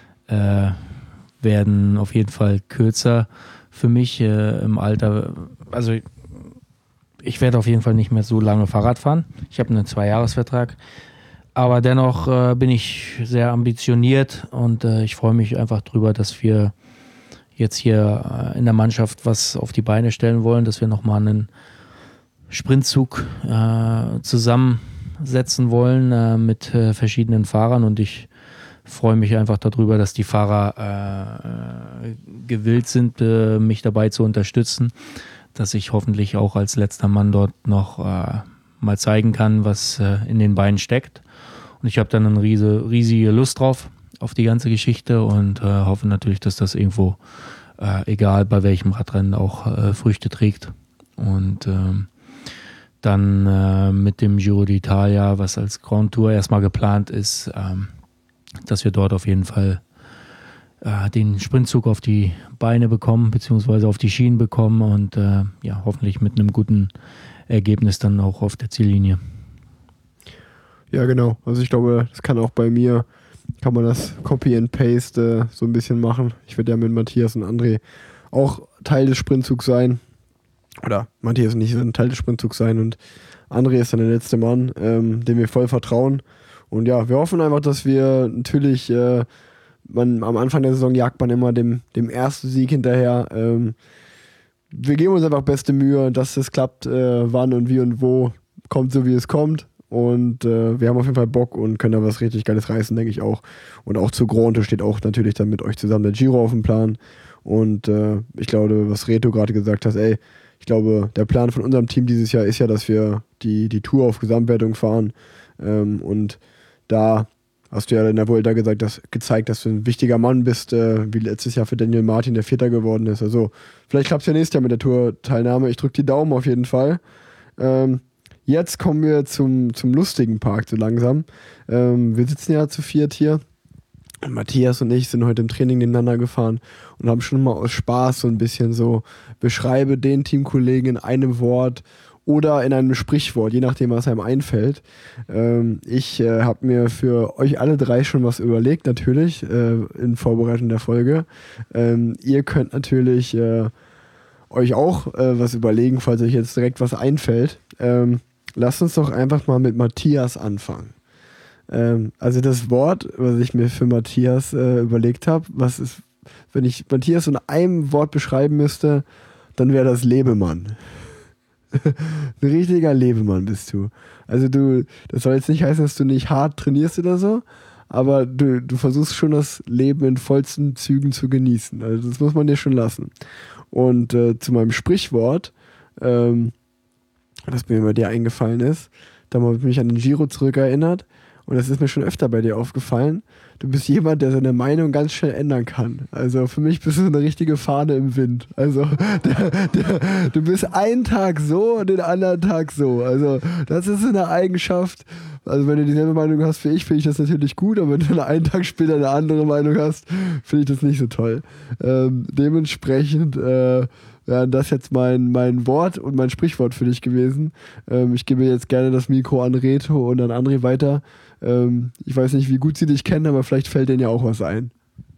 werden auf jeden Fall kürzer für mich im Alter. Also ich werde auf jeden Fall nicht mehr so lange Fahrrad fahren. Ich habe einen 2-Jahres-Vertrag. Aber dennoch bin ich sehr ambitioniert und ich freue mich einfach drüber, dass wir jetzt hier in der Mannschaft was auf die Beine stellen wollen, dass wir nochmal einen Sprintzug zusammensetzen wollen mit verschiedenen Fahrern und ich freue mich einfach darüber, dass die Fahrer gewillt sind, mich dabei zu unterstützen, dass ich hoffentlich auch als letzter Mann dort noch mal zeigen kann, was in den Beinen steckt. Und ich habe dann eine riesige Lust drauf, auf die ganze Geschichte und hoffe natürlich, dass das irgendwo, egal bei welchem Radrennen, auch Früchte trägt. Und dann mit dem Giro d'Italia, was als Grand Tour erstmal geplant ist, dass wir dort auf jeden Fall den Sprintzug auf die Beine bekommen, beziehungsweise auf die Schienen bekommen und ja, hoffentlich mit einem guten Ergebnis dann auch auf der Ziellinie. Ja, genau. Also ich glaube, das kann auch bei mir, kann man das Copy and Paste so ein bisschen machen. Ich werde ja mit Matthias und André auch Teil des Sprintzugs sein. Oder Matthias und ich werden Teil des Sprintzugs sein und André ist dann der letzte Mann, dem wir voll vertrauen. Und ja, wir hoffen einfach, dass wir natürlich, am Anfang der Saison jagt man immer dem ersten Sieg hinterher. Wir geben uns einfach beste Mühe, dass es klappt, wann und wie und wo kommt, so wie es kommt. Und wir haben auf jeden Fall Bock und können da was richtig Geiles reißen, denke ich auch. Und auch zu Gronte steht auch natürlich dann mit euch zusammen der Giro auf dem Plan. Und ich glaube, was Reto gerade gesagt hat, ich glaube, der Plan von unserem Team dieses Jahr ist ja, dass wir die Tour auf Gesamtwertung fahren. Und da hast du ja in der Vuelta gezeigt, dass du ein wichtiger Mann bist, wie letztes Jahr für Daniel Martin, der Vierter geworden ist. Also vielleicht klappt es ja nächstes Jahr mit der Tour-Teilnahme. Ich drücke die Daumen auf jeden Fall. Jetzt kommen wir zum lustigen Part so langsam. Wir sitzen ja zu viert hier. Und Matthias und ich sind heute im Training nebeneinander gefahren und haben schon mal aus Spaß so ein bisschen so, beschreibe den Teamkollegen in einem Wort oder in einem Sprichwort, je nachdem, was einem einfällt. Ich habe mir für euch alle drei schon was überlegt, natürlich, in Vorbereitung der Folge. Ihr könnt natürlich euch auch was überlegen, falls euch jetzt direkt was einfällt. Lasst uns doch einfach mal mit Matthias anfangen. Also das Wort, was ich mir für Matthias überlegt habe, was ist, wenn ich Matthias in einem Wort beschreiben müsste, dann wäre das Lebemann. Ein richtiger Lebemann bist du. Also das soll jetzt nicht heißen, dass du nicht hart trainierst oder so, aber du versuchst schon das Leben in vollsten Zügen zu genießen. Also das muss man dir schon lassen. Und zu meinem Sprichwort, das mir bei dir eingefallen ist, da habe ich mich an den Giro zurückerinnert. Und das ist mir schon öfter bei dir aufgefallen. Du bist jemand, der seine Meinung ganz schnell ändern kann. Also für mich bist du eine richtige Fahne im Wind. Also du bist einen Tag so und den anderen Tag so. Also das ist eine Eigenschaft. Also wenn du dieselbe Meinung hast wie ich, finde ich das natürlich gut. Aber wenn du einen Tag später eine andere Meinung hast, finde ich das nicht so toll. Dementsprechend wäre das jetzt mein Wort und mein Sprichwort für dich gewesen. Ich gebe jetzt gerne das Mikro an Reto und an André weiter. Ich weiß nicht, wie gut sie dich kennen, aber vielleicht fällt denen ja auch was ein.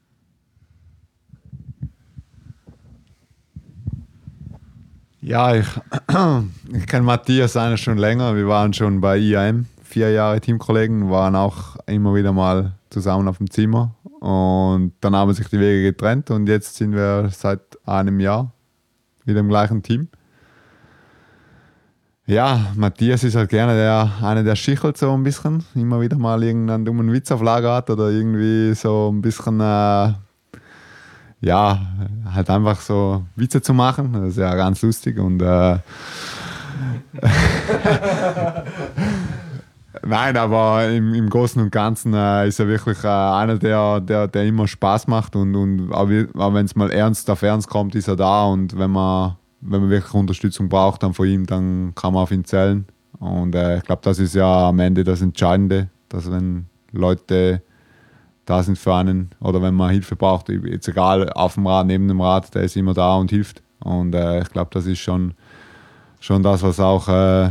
Ja, ich kenne Matthias eigentlich schon länger. Wir waren schon bei IAM, 4 Jahre Teamkollegen, waren auch immer wieder mal zusammen auf dem Zimmer. Und dann haben sich die Wege getrennt und jetzt sind wir seit einem Jahr wieder im gleichen Team. Ja, Matthias ist halt gerne einer, der schichelt so ein bisschen, immer wieder mal irgendeinen dummen Witz auf Lager hat oder irgendwie so ein bisschen, halt einfach so Witze zu machen. Das ist ja ganz lustig und nein, aber im Großen und Ganzen ist er wirklich einer, der immer Spaß macht und aber wenn es mal ernst auf ernst kommt, ist er da und wenn man wirklich Unterstützung braucht dann von ihm, dann kann man auf ihn zählen. Und ich glaube, das ist ja am Ende das Entscheidende, dass wenn Leute da sind für einen oder wenn man Hilfe braucht, jetzt egal auf dem Rad, neben dem Rad, der ist immer da und hilft. Und ich glaube, das ist schon das, was auch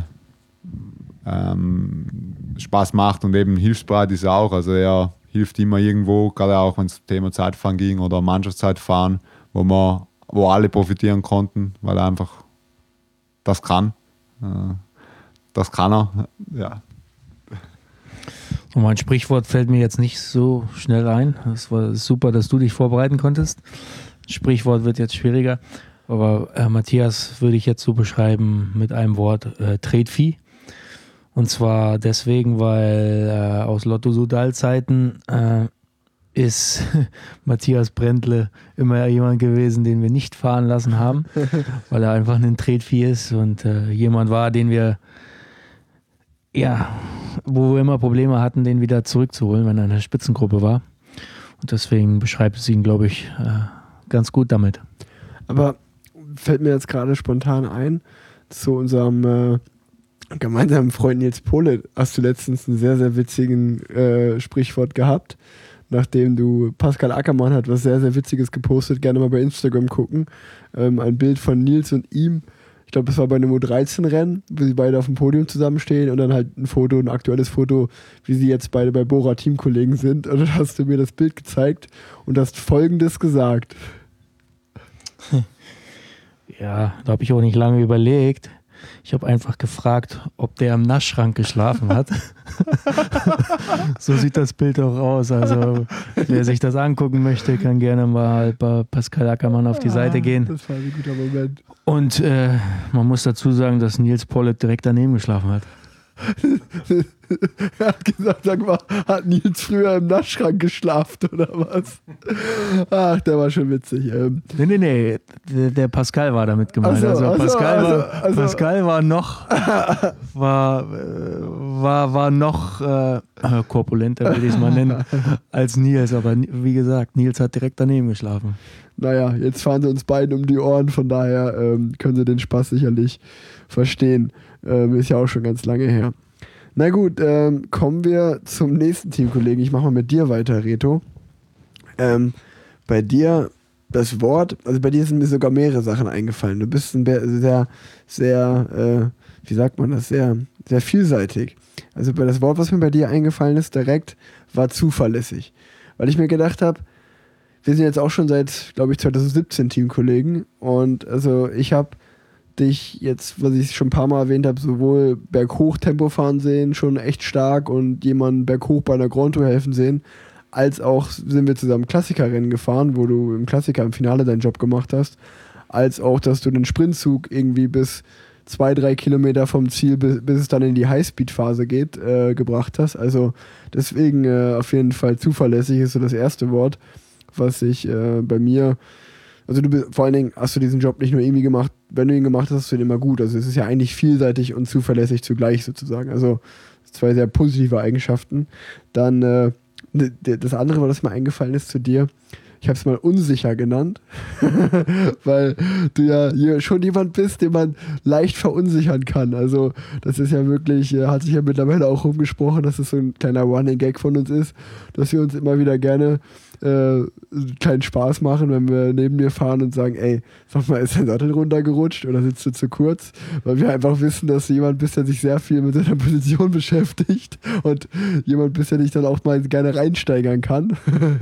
Spaß macht und eben hilfsbereit ist er auch. Also er hilft immer irgendwo, gerade auch wenn es Thema Zeitfahren ging oder Mannschaftszeitfahren, wo alle profitieren konnten, weil er einfach das kann. Das kann er, ja. Und mein Sprichwort fällt mir jetzt nicht so schnell ein. Es war super, dass du dich vorbereiten konntest. Sprichwort wird jetzt schwieriger, aber Matthias würde ich jetzt so beschreiben mit einem Wort, Tretvieh. Und zwar deswegen, weil aus Lotto-Sudal-Zeiten ist Matthias Brändle immer jemand gewesen, den wir nicht fahren lassen haben, weil er einfach ein Tretvieh ist und jemand war, den wir, wo wir immer Probleme hatten, den wieder zurückzuholen, wenn er in der Spitzengruppe war. Und deswegen beschreibt es ihn, glaube ich, ganz gut damit. Aber fällt mir jetzt gerade spontan ein, zu unserem gemeinsamen Freund Nils Pole hast du letztens einen sehr, sehr witzigen Sprichwort gehabt. Nachdem du, Pascal Ackermann hat was sehr, sehr Witziges gepostet, gerne mal bei Instagram gucken. Ein Bild von Nils und ihm, ich glaube, es war bei einem U13-Rennen, wo sie beide auf dem Podium zusammenstehen und dann halt ein aktuelles Foto, wie sie jetzt beide bei Bora Teamkollegen sind. Und dann hast du mir das Bild gezeigt und hast Folgendes gesagt. Ja, da habe ich auch nicht lange überlegt. Ich habe einfach gefragt, ob der im Naschschrank geschlafen hat. So sieht das Bild auch aus. Also wer sich das angucken möchte, kann gerne mal bei Pascal Ackermann auf die Seite gehen. Das war ein guter Moment. Und man muss dazu sagen, dass Nils Pollitt direkt daneben geschlafen hat. Er hat gesagt, sag mal, hat Nils früher im Naschschrank geschlafen oder was? Ach, der war schon witzig. Nee. Der Pascal war damit gemeint. Pascal war noch war noch korpulenter, würde ich es mal nennen, als Nils. Aber wie gesagt, Nils hat direkt daneben geschlafen. Naja, jetzt fahren sie uns beiden um die Ohren, von daher können sie den Spaß sicherlich verstehen. Ist ja auch schon ganz lange her. Na gut, kommen wir zum nächsten Teamkollegen. Ich mache mal mit dir weiter, Reto. Bei dir das Wort, also bei dir sind mir sogar mehrere Sachen eingefallen. Du bist sehr, wie sagt man das, sehr, sehr vielseitig. Also das Wort, was mir bei dir eingefallen ist, direkt, war zuverlässig. Weil ich mir gedacht habe, wir sind jetzt auch schon seit, glaube ich, 2017 Teamkollegen und also ich habe dich jetzt, was ich schon ein paar Mal erwähnt habe, sowohl berghoch Tempo fahren sehen, schon echt stark und jemanden berghoch bei einer Grand Tour helfen sehen, als auch sind wir zusammen Klassikerrennen gefahren, wo du im Klassiker im Finale deinen Job gemacht hast, als auch, dass du den Sprintzug irgendwie bis 2-3 Kilometer vom Ziel, bis es dann in die Highspeed-Phase geht, gebracht hast. Also deswegen auf jeden Fall zuverlässig ist so das erste Wort, was ich bei mir, also vor allen Dingen hast du diesen Job nicht nur irgendwie gemacht, wenn du ihn gemacht hast, hast du ihn immer gut. Also es ist ja eigentlich vielseitig und zuverlässig zugleich sozusagen. Also zwei sehr positive Eigenschaften. Dann das andere, was mir eingefallen ist zu dir, ich habe es mal unsicher genannt, weil du ja schon jemand bist, den man leicht verunsichern kann. Also das ist ja wirklich, hat sich ja mittlerweile auch rumgesprochen, dass es so ein kleiner Running Gag von uns ist, dass wir uns immer wieder gerne kleinen Spaß machen, wenn wir neben dir fahren und sagen, ey, sag mal, ist dein Sattel runtergerutscht oder sitzt du zu kurz? Weil wir einfach wissen, dass du jemand bist, der sich sehr viel mit seiner Position beschäftigt und jemand bist, der dich dann auch mal gerne reinsteigern kann.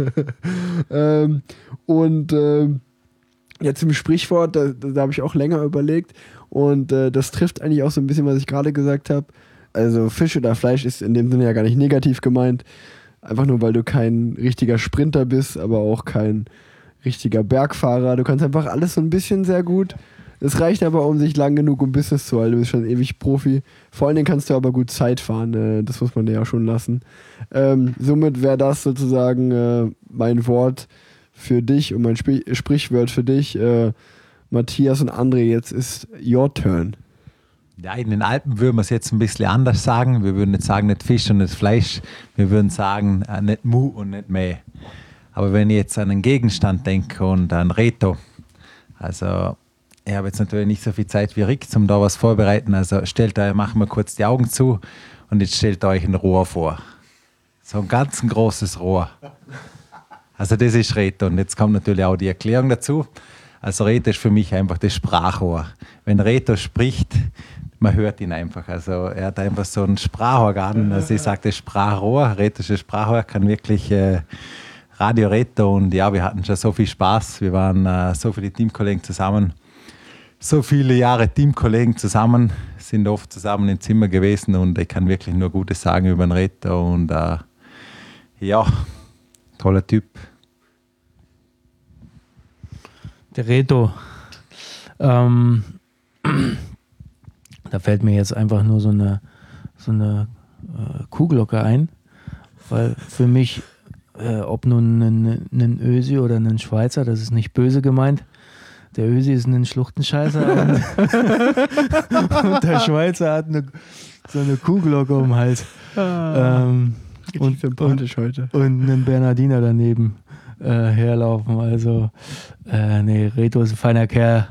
Jetzt im Sprichwort, da habe ich auch länger überlegt und das trifft eigentlich auch so ein bisschen, was ich gerade gesagt habe. Also Fisch oder Fleisch ist in dem Sinne ja gar nicht negativ gemeint. Einfach nur, weil du kein richtiger Sprinter bist, aber auch kein richtiger Bergfahrer. Du kannst einfach alles so ein bisschen sehr gut. Es reicht aber, um sich lang genug um Business zu halten. Du bist schon ewig Profi. Vor allen Dingen kannst du aber gut Zeit fahren. Das muss man dir ja schon lassen. Somit wäre das sozusagen mein Wort für dich und mein Sprichwort für dich. Matthias und André, jetzt ist your turn. Ja, in den Alpen würden wir es jetzt ein bisschen anders sagen. Wir würden nicht sagen, nicht Fisch und nicht Fleisch. Wir würden sagen, nicht Mu und nicht Mäh. Aber wenn ich jetzt an einen Gegenstand denke und an Reto, also ich habe jetzt natürlich nicht so viel Zeit wie Rick, um da was vorbereiten. Also machen wir kurz die Augen zu und jetzt stellt euch ein Rohr vor. So ein ganz großes Rohr. Also das ist Reto und jetzt kommt natürlich auch die Erklärung dazu. Also Reto ist für mich einfach das Sprachrohr. Wenn Reto spricht, man hört ihn einfach. Also er hat einfach so ein Sprachorgan. Also ich sage das Sprachrohr, Retisches Sprachrohr, kann wirklich Radio Reto. Und ja, wir hatten schon so viel Spaß. Wir waren so viele Teamkollegen zusammen. So viele Jahre Teamkollegen zusammen, sind oft zusammen im Zimmer gewesen und ich kann wirklich nur Gutes sagen über den Reto. Und ja, toller Typ. Der Reto. Da fällt mir jetzt einfach nur so eine Kuhglocke ein, weil für mich, ob nun ein Ösi oder ein Schweizer, das ist nicht böse gemeint. Der Ösi ist ein Schluchtenscheißer und der Schweizer hat so eine Kuhglocke um den Hals. Und sympathisch heute. Und einen Bernardiner daneben herlaufen. Also, Reto ist ein feiner Kerl.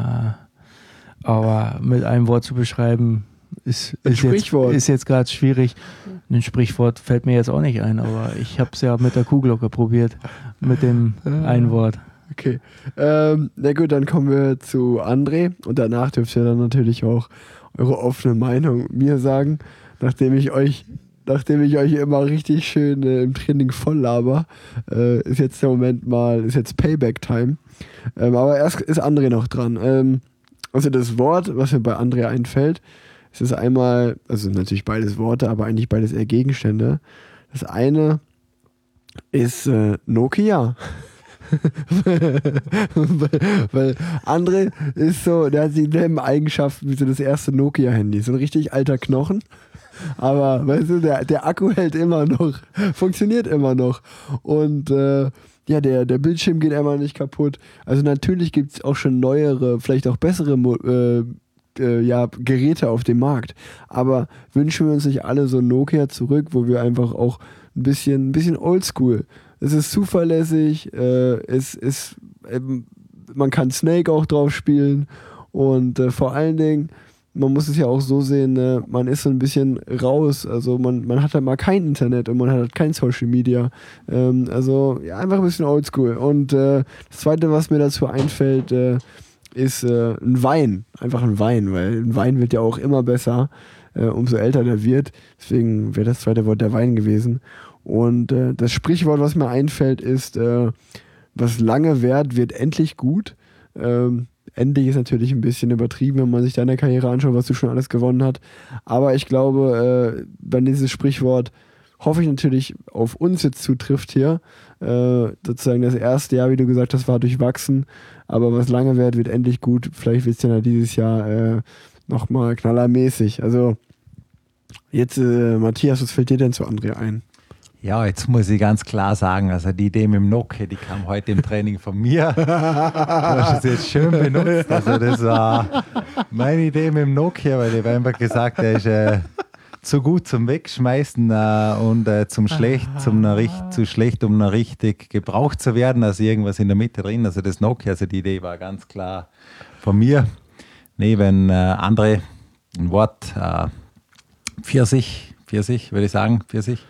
Aber mit einem Wort zu beschreiben, ist jetzt gerade schwierig. Ein Sprichwort fällt mir jetzt auch nicht ein, aber ich habe es ja mit der Kuhglocke probiert, mit dem einen Wort. Okay. Na gut, dann kommen wir zu André und danach dürft ihr dann natürlich auch eure offene Meinung mir sagen, nachdem ich euch immer richtig schön im Training voll laber, ist jetzt der Moment mal, ist jetzt Payback-Time. Aber erst ist André noch dran. Also das Wort, was mir bei André einfällt, es ist einmal, also natürlich beides Worte, aber eigentlich beides eher Gegenstände. Das eine ist Nokia. weil André ist so, der hat dieselben Eigenschaften wie so das erste Nokia-Handy. So ein richtig alter Knochen. Aber weißt du, der Akku hält immer noch, funktioniert immer noch. Und ja, der Bildschirm geht einmal nicht kaputt. Also natürlich gibt es auch schon neuere, vielleicht auch bessere Geräte auf dem Markt. Aber wünschen wir uns nicht alle so ein Nokia zurück, wo wir einfach auch ein bisschen oldschool. Es ist zuverlässig, man kann Snake auch drauf spielen und vor allen Dingen, man muss es ja auch so sehen, man ist so ein bisschen raus, also man hat halt mal kein Internet und man hat halt kein Social Media, also ja, einfach ein bisschen oldschool. Und das Zweite, was mir dazu einfällt, ist ein Wein, einfach ein Wein, weil ein Wein wird ja auch immer besser, umso älter der wird, deswegen wäre das zweite Wort der Wein gewesen. Und das Sprichwort, was mir einfällt, ist, was lange währt, wird endlich gut. Endlich ist natürlich ein bisschen übertrieben, wenn man sich deine Karriere anschaut, was du schon alles gewonnen hast. Aber ich glaube, wenn dieses Sprichwort, hoffe ich natürlich, auf uns jetzt zutrifft hier. Sozusagen das erste Jahr, wie du gesagt hast, war durchwachsen. Aber was lange währt, wird endlich gut. Vielleicht wird es ja dieses Jahr nochmal knallermäßig. Also jetzt, Matthias, was fällt dir denn zu André ein? Ja, jetzt muss ich ganz klar sagen, also die Idee mit dem Nokia, die kam heute im Training von mir. Du hast es jetzt schön benutzt. Also das war meine Idee mit dem Nokia, weil ich habe einfach gesagt, der ist zu gut zum Wegschmeißen und zu schlecht, um noch richtig gebraucht zu werden. Also irgendwas in der Mitte drin. Also das Nokia, also die Idee war ganz klar von mir. Nee, wenn andere ein Wort Pfirsich, würde ich sagen, Pfirsich.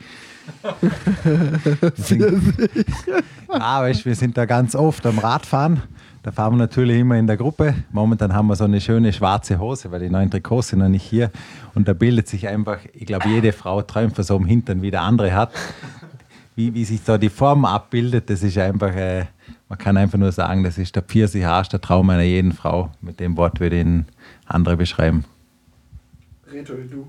Weißt, wir sind da ganz oft am Radfahren. Da fahren wir natürlich immer in der Gruppe. Momentan haben wir so eine schöne schwarze Hose, weil die neuen Trikots sind noch nicht hier. Und da bildet sich einfach, ich glaube, jede Frau träumt von so einem Hintern, wie der andere hat. Wie sich da die Form abbildet, das ist einfach, man kann einfach nur sagen, das ist der Pfirsich-Arsch, der Traum einer jeden Frau. Mit dem Wort würde ich ihn andere beschreiben. Reto, du?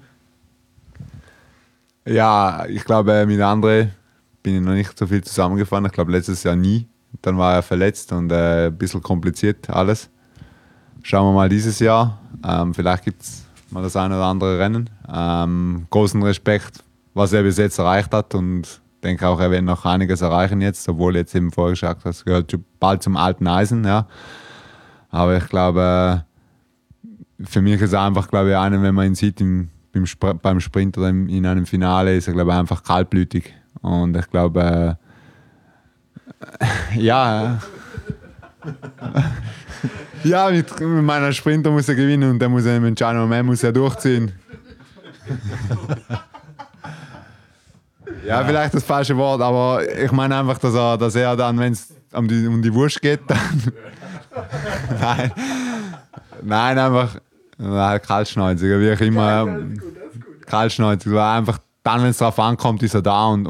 Ja, ich glaube, mit André bin ich noch nicht so viel zusammengefahren. Ich glaube, letztes Jahr nie. Dann war er verletzt und ein bisschen kompliziert alles. Schauen wir mal dieses Jahr. Vielleicht gibt es mal das eine oder andere Rennen. Großen Respekt, was er bis jetzt erreicht hat. Und ich denke auch, er wird noch einiges erreichen jetzt, obwohl jetzt eben vorher gesagt hast, gehört bald zum alten Eisen. Ja. Aber ich glaube, für mich ist er einfach, glaube ich, einer, wenn man ihn sieht, beim Sprint oder in einem Finale ist er, glaube ich, einfach kaltblütig. Und ich glaube, ja, mit meiner Sprinter muss er gewinnen und der muss im entscheidenden Moment muss er durchziehen. Ja, vielleicht das falsche Wort, aber ich meine einfach, dass er dann, wenn es um die Wurst geht, dann nein, einfach kaltschnäuziger, wie auch immer. Kaltschnäuziger, weil einfach dann, wenn es darauf ankommt, ist er da und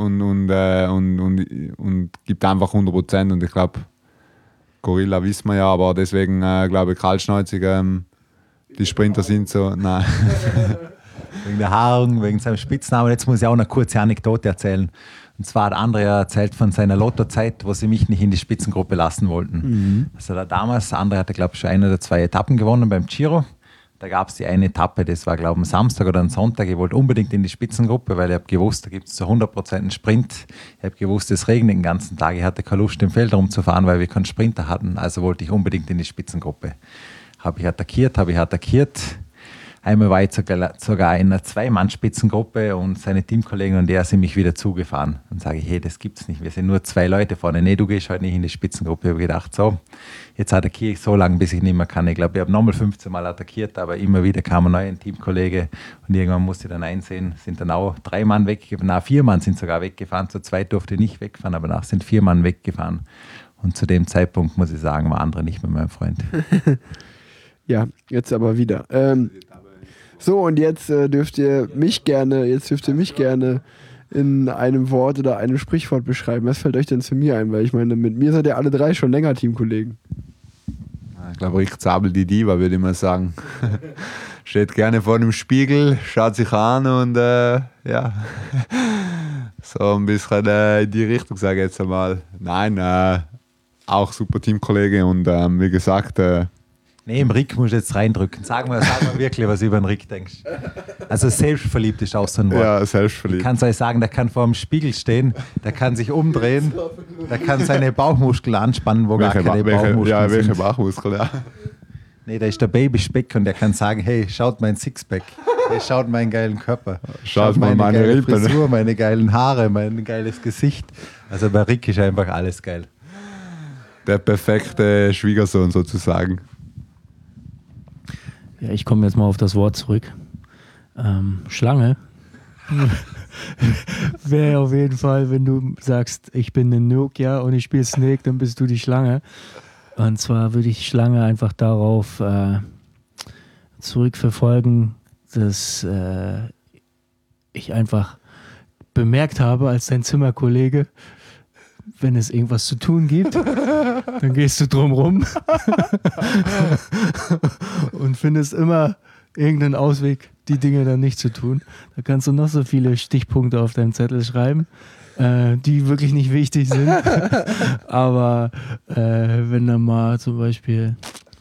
gibt einfach 100%. Und ich glaube, Gorilla wissen wir ja, aber deswegen glaube ich, kaltschnäuziger, die Sprinter sind so, nein. Wegen der Haarung, wegen seinem Spitznamen. Jetzt muss ich auch eine kurze Anekdote erzählen. Und zwar hat André erzählt von seiner Lottozeit, wo sie mich nicht in die Spitzengruppe lassen wollten. Mhm. Also André hatte, glaube ich, schon 1 oder 2 Etappen gewonnen beim Giro. Da gab es die eine Etappe, das war, glaube ich, am Samstag oder am Sonntag. Ich wollte unbedingt in die Spitzengruppe, weil ich habe gewusst, da gibt es zu 100% einen Sprint. Ich habe gewusst, es regnet den ganzen Tag. Ich hatte keine Lust, im Feld rumzufahren, weil wir keinen Sprinter hatten. Also wollte ich unbedingt in die Spitzengruppe. Habe ich attackiert. Einmal war ich sogar in einer 2-Mann-Spitzengruppe und seine Teamkollegen und der sind mich wieder zugefahren. Dann sage ich, hey, das gibt's nicht, wir sind nur 2 Leute vorne. Nee, du gehst heute nicht in die Spitzengruppe. Ich habe gedacht, so, jetzt attackiere ich so lange, bis ich nicht mehr kann. Ich glaube, ich habe nochmal 15 Mal attackiert, aber immer wieder kam ein neuer Teamkollege und irgendwann musste ich dann einsehen, sind dann auch 3 Mann weggefahren, 4 Mann sind sogar weggefahren, zu 2 durfte ich nicht wegfahren, aber danach sind 4 Mann weggefahren. Und zu dem Zeitpunkt, muss ich sagen, war André nicht mehr mein Freund. Ja, jetzt aber wieder. So, und jetzt dürft ihr mich gerne in einem Wort oder einem Sprichwort beschreiben. Was fällt euch denn zu mir ein? Weil ich meine, mit mir seid ihr alle 3 schon länger Teamkollegen. Ich glaube, Rick Zabel die Diva, würde ich mal sagen. Steht gerne vor dem Spiegel, schaut sich an und ja, so ein bisschen in die Richtung, sage ich jetzt einmal. Nein, auch super Teamkollege und wie gesagt, Nee, im Rick musst du jetzt reindrücken. Sag mal wirklich, was du über den Rick denkst. Also selbstverliebt ist auch so ein Wort. Ja, Ich selbstverliebt. kann es euch sagen, der kann vor dem Spiegel stehen, der kann sich umdrehen, der kann seine Bauchmuskeln anspannen, wo gar keine Bauchmuskeln welche sind. Bauchmuskel, ja. Nee, da ist der Babyspeck und der kann sagen, hey, schaut mein Sixpack, hey, schaut meinen geilen Körper, Schaut mal meine geile Rippen. Frisur, meine geilen Haare, mein geiles Gesicht. Also bei Rick ist einfach alles geil. Der perfekte Schwiegersohn sozusagen. Ja, ich komme jetzt mal auf das Wort zurück. Schlange. Wäre auf jeden Fall, wenn du sagst, ich bin ein Nokia und ich spiele Snake, dann bist du die Schlange. Und zwar würde ich Schlange einfach darauf zurückverfolgen, dass ich einfach bemerkt habe als dein Zimmerkollege, wenn es irgendwas zu tun gibt, dann gehst du drum rum und findest immer irgendeinen Ausweg, die Dinge dann nicht zu tun. Da kannst du noch so viele Stichpunkte auf deinem Zettel schreiben, die wirklich nicht wichtig sind. Aber wenn dann mal zum Beispiel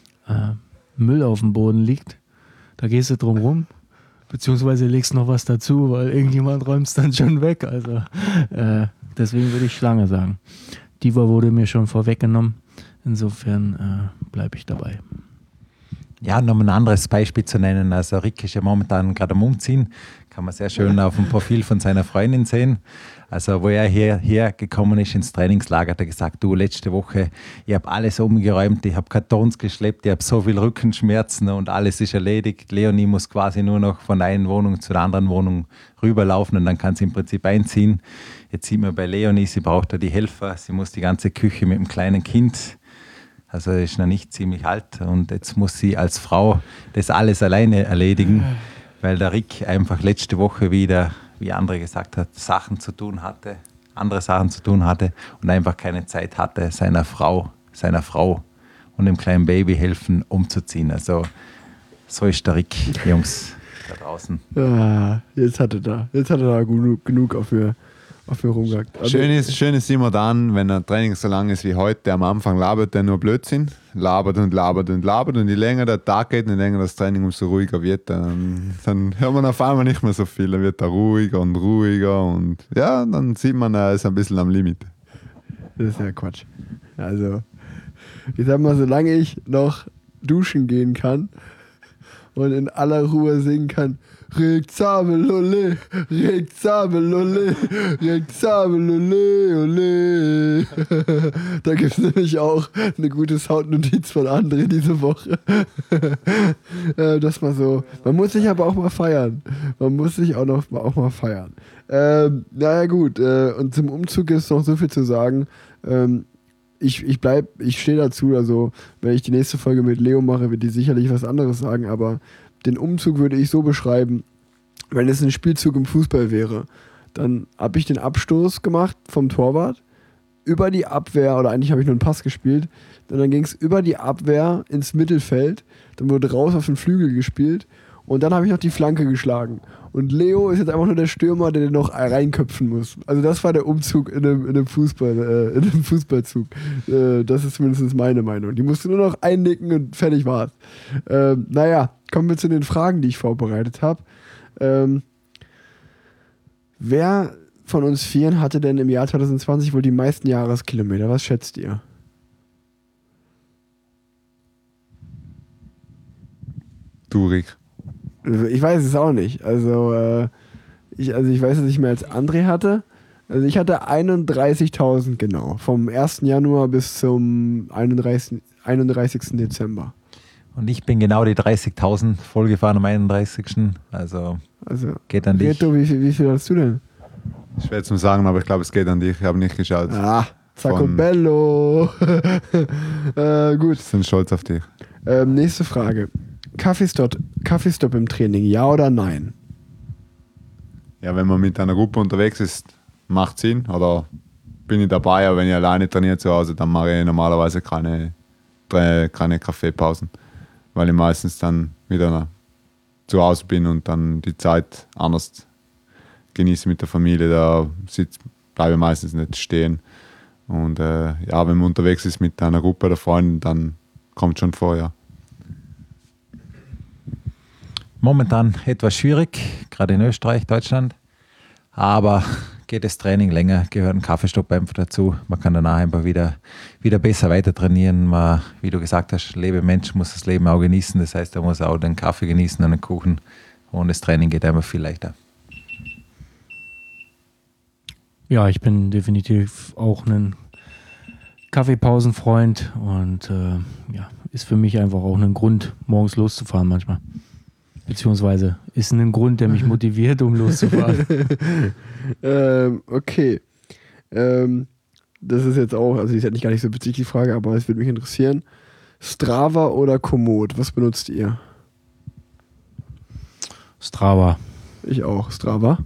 Müll auf dem Boden liegt, da gehst du drum rum, beziehungsweise legst noch was dazu, weil irgendjemand räumt es dann schon weg. Also deswegen würde ich Schlange sagen. Diva wurde mir schon vorweggenommen. Insofern bleibe ich dabei. Ja, noch ein anderes Beispiel zu nennen. Also Rick ist ja momentan gerade am Umziehen. Kann man sehr schön auf dem Profil von seiner Freundin sehen. Also wo er hierher gekommen ist ins Trainingslager, hat er gesagt, du, letzte Woche, ich habe alles umgeräumt, ich habe Kartons geschleppt, ich habe so viel Rückenschmerzen und alles ist erledigt. Leonie muss quasi nur noch von einer Wohnung zur anderen Wohnung rüberlaufen und dann kann sie im Prinzip einziehen. Jetzt sieht man bei Leonie, sie braucht da die Helfer, sie muss die ganze Küche mit dem kleinen Kind, also ist noch nicht ziemlich alt und jetzt muss sie als Frau das alles alleine erledigen, weil der Rick einfach letzte Woche wieder, wie André gesagt hat, andere Sachen zu tun hatte und einfach keine Zeit hatte, seiner Frau und dem kleinen Baby helfen, umzuziehen. Also so ist der Rick, Jungs, da draußen. Ah, jetzt hat er da genug auf mir rumgehackt. Also, Schön ist immer dann, wenn ein Training so lang ist wie heute, am Anfang labert der nur Blödsinn, labert und je länger der Tag geht und je länger das Training, umso ruhiger wird er. Dann hört man auf einmal nicht mehr so viel, dann wird er ruhiger und ja, dann sieht man, er ist ein bisschen am Limit. Das ist ja Quatsch. Also, ich sag mal, solange ich noch duschen gehen kann und in aller Ruhe singen kann, Rekzabelole, Rekzabelole, Rekzabelole, ole. Da gibt es nämlich auch eine gute Soundnotiz von André diese Woche. Das mal so. Man muss sich aber auch mal feiern. Man muss sich auch mal feiern. Naja gut, und zum Umzug ist noch so viel zu sagen. Ich stehe dazu, also wenn ich die nächste Folge mit Leo mache, wird die sicherlich was anderes sagen, aber den Umzug würde ich so beschreiben, wenn es ein Spielzug im Fußball wäre, dann habe ich den Abstoß gemacht vom Torwart über die Abwehr, oder eigentlich habe ich nur einen Pass gespielt, dann ging es über die Abwehr ins Mittelfeld, dann wurde raus auf den Flügel gespielt und dann habe ich noch die Flanke geschlagen. Und Leo ist jetzt einfach nur der Stürmer, der den noch reinköpfen muss. Also das war der Umzug in einem Fußballzug. Das ist zumindest meine Meinung. Die musste nur noch einnicken und fertig war's. Naja, kommen wir zu den Fragen, die ich vorbereitet habe. Wer von uns Vieren hatte denn im Jahr 2020 wohl die meisten Jahreskilometer? Was schätzt ihr? Du, Rick. Ich weiß es auch nicht. Also ich weiß, dass ich mehr als André hatte. Also ich hatte 31.000 genau. Vom 1. Januar bis zum 31. Dezember. Und ich bin genau die 30.000 vollgefahren am 31. Also geht an dich. Reto, wie viel hast du denn? Schwer zu sagen, aber ich glaube, es geht an dich. Ich habe nicht geschaut. Ah, Zacco Bello. Gut. Ich bin stolz auf dich. Nächste Frage. Kaffeestopp im Training, ja oder nein? Ja, wenn man mit einer Gruppe unterwegs ist, macht Sinn. Oder bin ich dabei, aber wenn ich alleine trainiere zu Hause, dann mache ich normalerweise keine Kaffeepausen. Weil ich meistens dann wieder zu Hause bin und dann die Zeit anders genieße mit der Familie. Da bleibe ich meistens nicht stehen. Und ja, wenn man unterwegs ist mit einer Gruppe der Freunde, dann kommt schon vor, ja. Momentan etwas schwierig, gerade in Österreich, Deutschland. Aber geht das Training länger, gehört ein Kaffeestopp einfach dazu. Man kann danach einfach wieder besser weiter trainieren. Man, wie du gesagt hast, Mensch muss das Leben auch genießen. Das heißt, er muss auch den Kaffee genießen und den Kuchen. Und das Training geht einfach viel leichter. Ja, ich bin definitiv auch ein Kaffeepausenfreund und ist für mich einfach auch ein Grund, morgens loszufahren manchmal. Beziehungsweise ist ein Grund, der mich motiviert, um loszufahren. Okay. Das ist jetzt auch, also die ist ja gar nicht so witzig, die Frage, aber es würde mich interessieren. Strava oder Komoot, was benutzt ihr? Strava. Ich auch. Strava?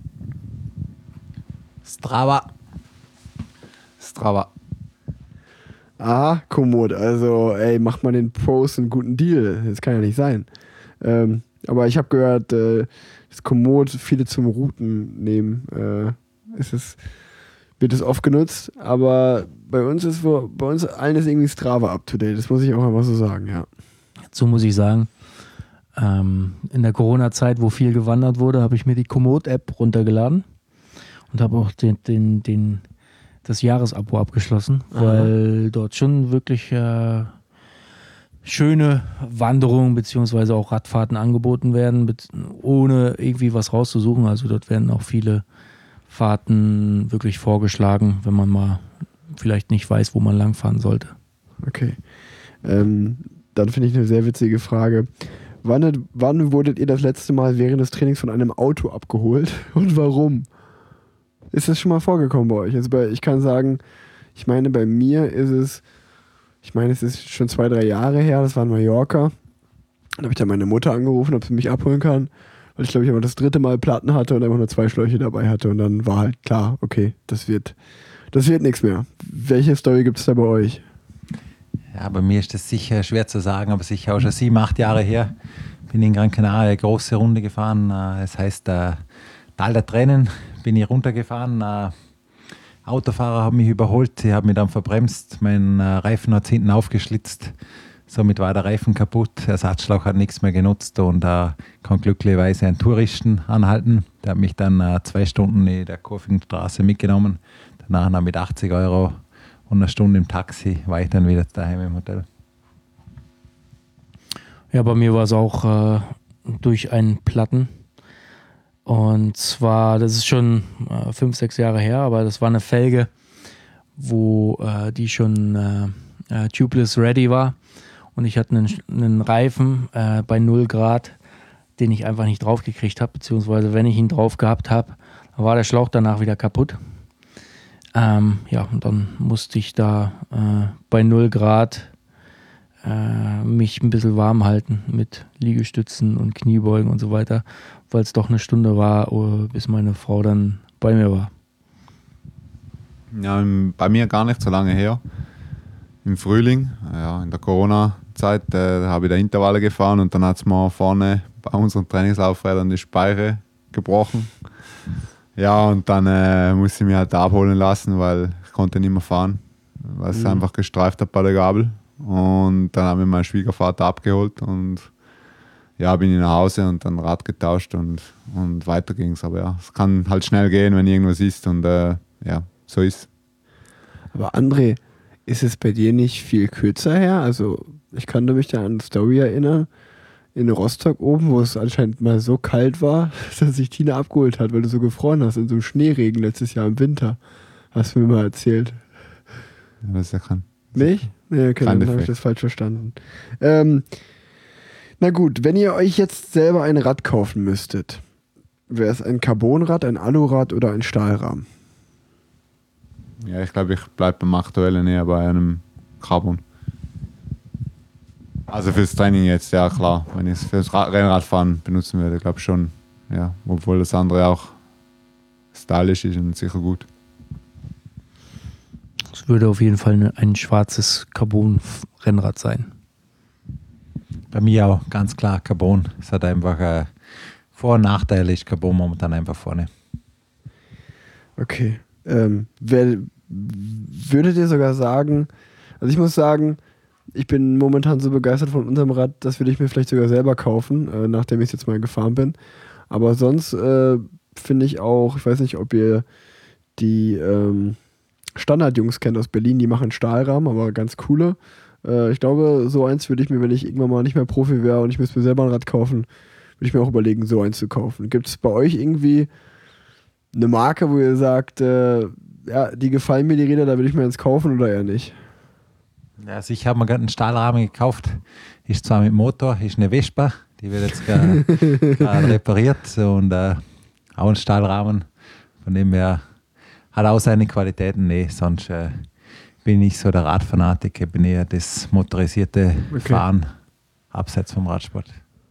Strava. Komoot. Also, macht man den Pros einen guten Deal. Das kann ja nicht sein. Aber ich habe gehört, dass Komoot viele zum Routen nehmen. Wird es oft genutzt, aber bei uns allen ist irgendwie Strava up to date. Das muss ich auch einfach so sagen, ja. Dazu muss ich sagen, in der Corona-Zeit, wo viel gewandert wurde, habe ich mir die Komoot-App runtergeladen und habe auch das Jahresabo abgeschlossen, weil dort schon wirklich schöne Wanderungen beziehungsweise auch Radfahrten angeboten werden, ohne irgendwie was rauszusuchen. Also dort werden auch viele Fahrten wirklich vorgeschlagen, wenn man mal vielleicht nicht weiß, wo man langfahren sollte. Okay. Dann finde ich eine sehr witzige Frage. Wann wurdet ihr das letzte Mal während des Trainings von einem Auto abgeholt und warum? Ist das schon mal vorgekommen bei euch? Also ich kann sagen, ich meine, bei mir ist es ist schon 2-3 Jahre her, das war in Mallorca. Dann habe ich dann meine Mutter angerufen, ob sie mich abholen kann, weil ich glaube, ich aber das 3. Mal Platten hatte und einfach nur 2 Schläuche dabei hatte und dann war halt klar, okay, das wird nichts mehr. Welche Story gibt es da bei euch? Ja, bei mir ist das sicher schwer zu sagen, aber sicher auch schon 7-8 Jahre her. Bin in Gran Canaria eine große Runde gefahren. Das heißt, Tal der Tränen bin ich runtergefahren. Autofahrer haben mich überholt, sie haben mich dann verbremst. Mein Reifen hat hinten aufgeschlitzt. Somit war der Reifen kaputt. Ersatzschlauch hat nichts mehr genutzt und kann glücklicherweise einen Touristen anhalten. Der hat mich dann 2 Stunden in der kurvigen Straße mitgenommen. Danach noch mit 80 € und 1 Stunde im Taxi war ich dann wieder daheim im Hotel. Ja, bei mir war es auch durch einen Platten. Und zwar, das ist schon 5-6 Jahre her, aber das war eine Felge, wo die schon tubeless ready war. Und ich hatte einen Reifen bei 0 Grad, den ich einfach nicht drauf gekriegt habe, beziehungsweise wenn ich ihn drauf gehabt habe, war der Schlauch danach wieder kaputt. Und dann musste ich da bei 0 Grad mich ein bisschen warm halten mit Liegestützen und Kniebeugen und so weiter, weil es doch 1 Stunde war, bis meine Frau dann bei mir war. Ja, bei mir gar nicht so lange her. Im Frühling, in der Corona-Zeit, da habe ich da Intervalle gefahren und dann hat es mir vorne bei unseren Trainingslaufrädern die Speiche gebrochen. Ja, und dann musste ich mich halt abholen lassen, weil ich konnte nicht mehr fahren, weil es einfach gestreift hat bei der Gabel. Und dann habe ich meinen Schwiegervater abgeholt und bin ich nach Hause und dann Rad getauscht und weiter ging es. Aber ja, es kann halt schnell gehen, wenn irgendwas ist und so ist. Aber André, ist es bei dir nicht viel kürzer her? Also ich kann mich da an eine Story erinnern, in Rostock oben, wo es anscheinend mal so kalt war, dass sich Tina abgeholt hat, weil du so gefroren hast in so einem Schneeregen letztes Jahr im Winter. Hast du mir mal erzählt. Ja, das ist ja kein... Nicht? Nee, okay, dann habe ich das falsch verstanden. Na gut, wenn ihr euch jetzt selber ein Rad kaufen müsstet, wäre es ein Carbonrad, ein Alurad oder ein Stahlrahmen? Ja, ich glaube, ich bleibe beim aktuellen eher bei einem Carbon. Also fürs Training jetzt, ja klar. Wenn ich es fürs Rennradfahren benutzen würde, glaube ich schon. Ja, obwohl das andere auch stylisch ist und sicher gut. Es würde auf jeden Fall ein schwarzes Carbon-Rennrad sein. Bei mir auch ganz klar Carbon. Es hat einfach Vor- und Nachteile, ist Carbon momentan einfach vorne. Okay. Würdet ihr sogar sagen, also ich muss sagen, Ich bin momentan so begeistert von unserem Rad, das würde ich mir vielleicht sogar selber kaufen, nachdem ich es jetzt mal gefahren bin. Aber sonst finde ich auch, ich weiß nicht, ob ihr die Standard-Jungs kennt aus Berlin, die machen Stahlrahmen, aber ganz coole. Ich glaube, so eins würde ich mir, wenn ich irgendwann mal nicht mehr Profi wäre und ich müsste mir selber ein Rad kaufen, würde ich mir auch überlegen, so eins zu kaufen. Gibt es bei euch irgendwie eine Marke, wo ihr sagt, ja, die gefallen mir die Räder, da würde ich mir eins kaufen oder eher nicht? Ja, also ich habe mir gerade einen Stahlrahmen gekauft. Ist zwar mit Motor, ist eine Vespa, die wird jetzt gerade repariert und auch ein Stahlrahmen. Von dem her hat auch seine Qualitäten. Nee, sonst bin ich so der Radfanatiker, bin eher das motorisierte Fahren abseits vom Radsport.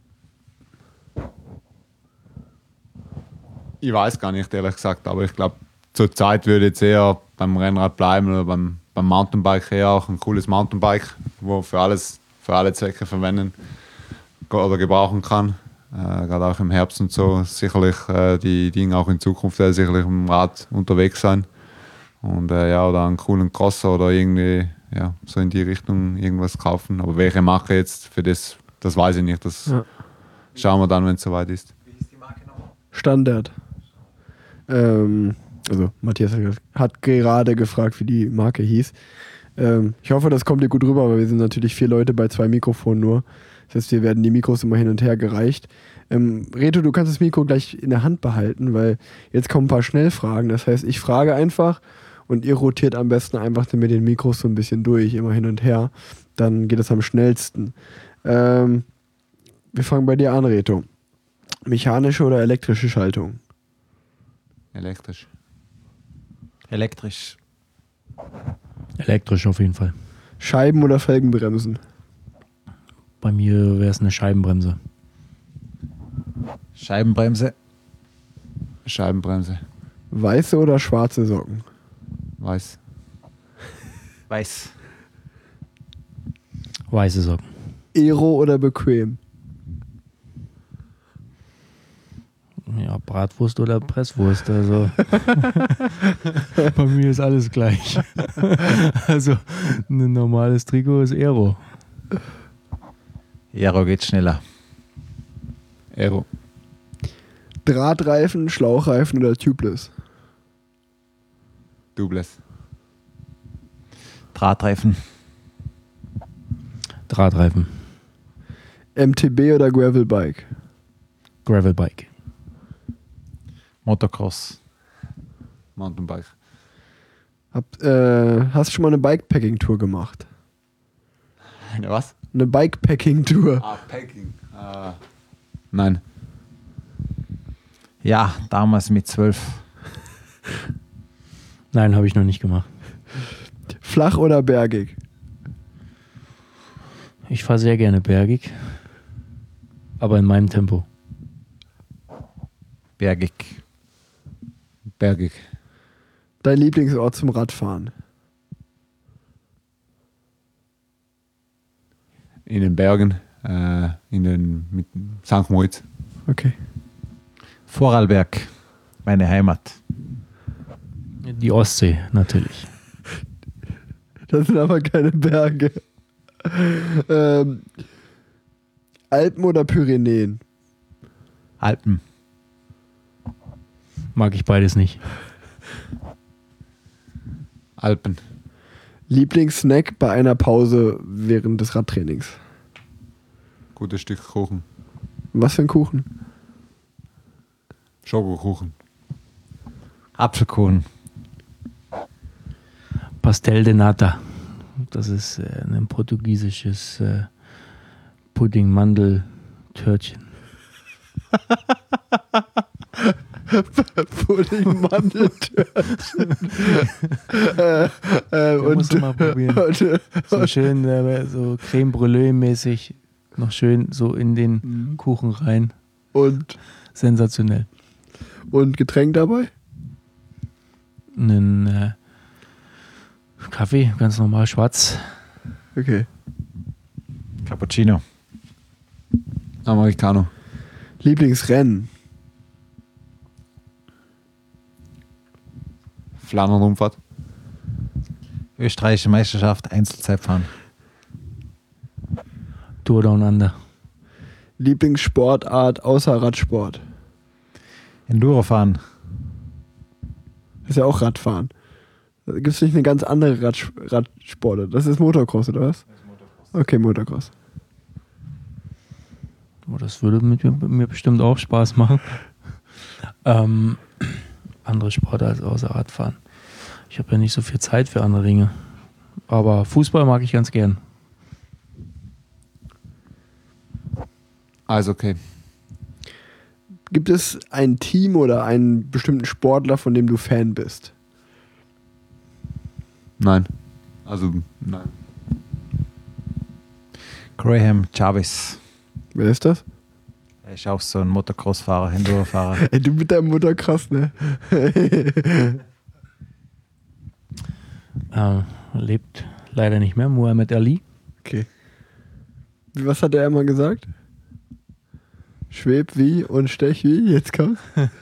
Ich weiß gar nicht, ehrlich gesagt, aber ich glaube, zur Zeit würde ich jetzt eher beim Rennrad bleiben oder beim Mountainbike eher auch ein cooles Mountainbike, wo für alle Zwecke verwenden oder gebrauchen kann. Gerade auch im Herbst und so. Sicherlich die Dinge auch in Zukunft sicherlich im Rad unterwegs sein. Und oder einen coolen Crosser oder irgendwie so in die Richtung irgendwas kaufen. Aber welche Marke jetzt für das weiß ich nicht. Das schauen wir dann, wenn es soweit ist. Wie ist die Marke nochmal? Standard. Also Matthias hat gerade gefragt, wie die Marke hieß. Ich hoffe, das kommt dir gut rüber, aber wir sind natürlich 4 Leute bei 2 Mikrofonen nur. Das heißt, hier werden die Mikros immer hin und her gereicht. Reto, du kannst das Mikro gleich in der Hand behalten, weil jetzt kommen ein paar Schnellfragen. Das heißt, ich frage einfach und ihr rotiert am besten einfach mit den Mikros so ein bisschen durch, immer hin und her. Dann geht es am schnellsten. Wir fangen bei dir an, Reto. Mechanische oder elektrische Schaltung? Elektrisch. Elektrisch. Elektrisch auf jeden Fall. Scheiben- oder Felgenbremsen? Bei mir wäre es eine Scheibenbremse. Scheibenbremse. Scheibenbremse. Weiße oder schwarze Socken? Weiß. Weiß. Weiße Socken. Aero oder bequem? Ja, Bratwurst oder Presswurst. Also bei mir ist alles gleich. Also ein normales Trikot ist Aero. Aero geht schneller. Aero. Drahtreifen, Schlauchreifen oder Tubeless? Tubeless. Drahtreifen. Drahtreifen. MTB oder Gravelbike? Gravelbike. Motocross. Mountainbike. Hast du schon mal eine Bikepacking-Tour gemacht? Eine was? Eine Bikepacking-Tour. Packing. Nein. Ja, damals mit 12. Nein, habe ich noch nicht gemacht. Flach oder bergig? Ich fahre sehr gerne bergig, aber in meinem Tempo. Bergig. Bergig. Dein Lieblingsort zum Radfahren? In den Bergen. Mit St. Moritz. Okay. Vorarlberg. Meine Heimat. Die Ostsee, natürlich. Das sind aber keine Berge. Alpen oder Pyrenäen? Alpen. Mag ich beides nicht. Alpen. Lieblingssnack bei einer Pause während des Radtrainings? Gutes Stück Kuchen. Was für ein Kuchen? Schokokuchen. Apfelkuchen. Pastel de Nata. Das ist ein portugiesisches Pudding-Mandel-Törtchen. Pudding-Mandeltörtchen. Musst du mal probieren. So schön, so Creme Brûlée-mäßig. Noch schön so in den Kuchen rein. Und Sensationell. Getränk dabei? Einen Kaffee, ganz normal schwarz. Okay. Cappuccino. Americano. Lieblingsrennen? Flandern-Rundfahrt. Österreichische Meisterschaft, Einzelzeitfahren. Tour Down Under. Lieblingssportart außer Radsport? Enduro fahren. Ist ja auch Radfahren. Gibt es nicht eine ganz andere Radsportart? Das ist Motocross, oder was? Okay, Motocross. Oh, das würde mir bestimmt auch Spaß machen. Andere Sportarten als außer Radfahren. Ich habe ja nicht so viel Zeit für andere Dinge. Aber Fußball mag ich ganz gern. Also okay. Gibt es ein Team oder einen bestimmten Sportler, von dem du Fan bist? Nein. Also nein. Graham Jarvis. Wer ist das? Er ist auch so ein Motocross-Fahrer, Enduro-Fahrer. Ey, du mit deinem Motocross, ne? Lebt leider nicht mehr. Muhammad Ali. Okay. Was hat er immer gesagt? Schweb wie und stech wie? Jetzt kommt's.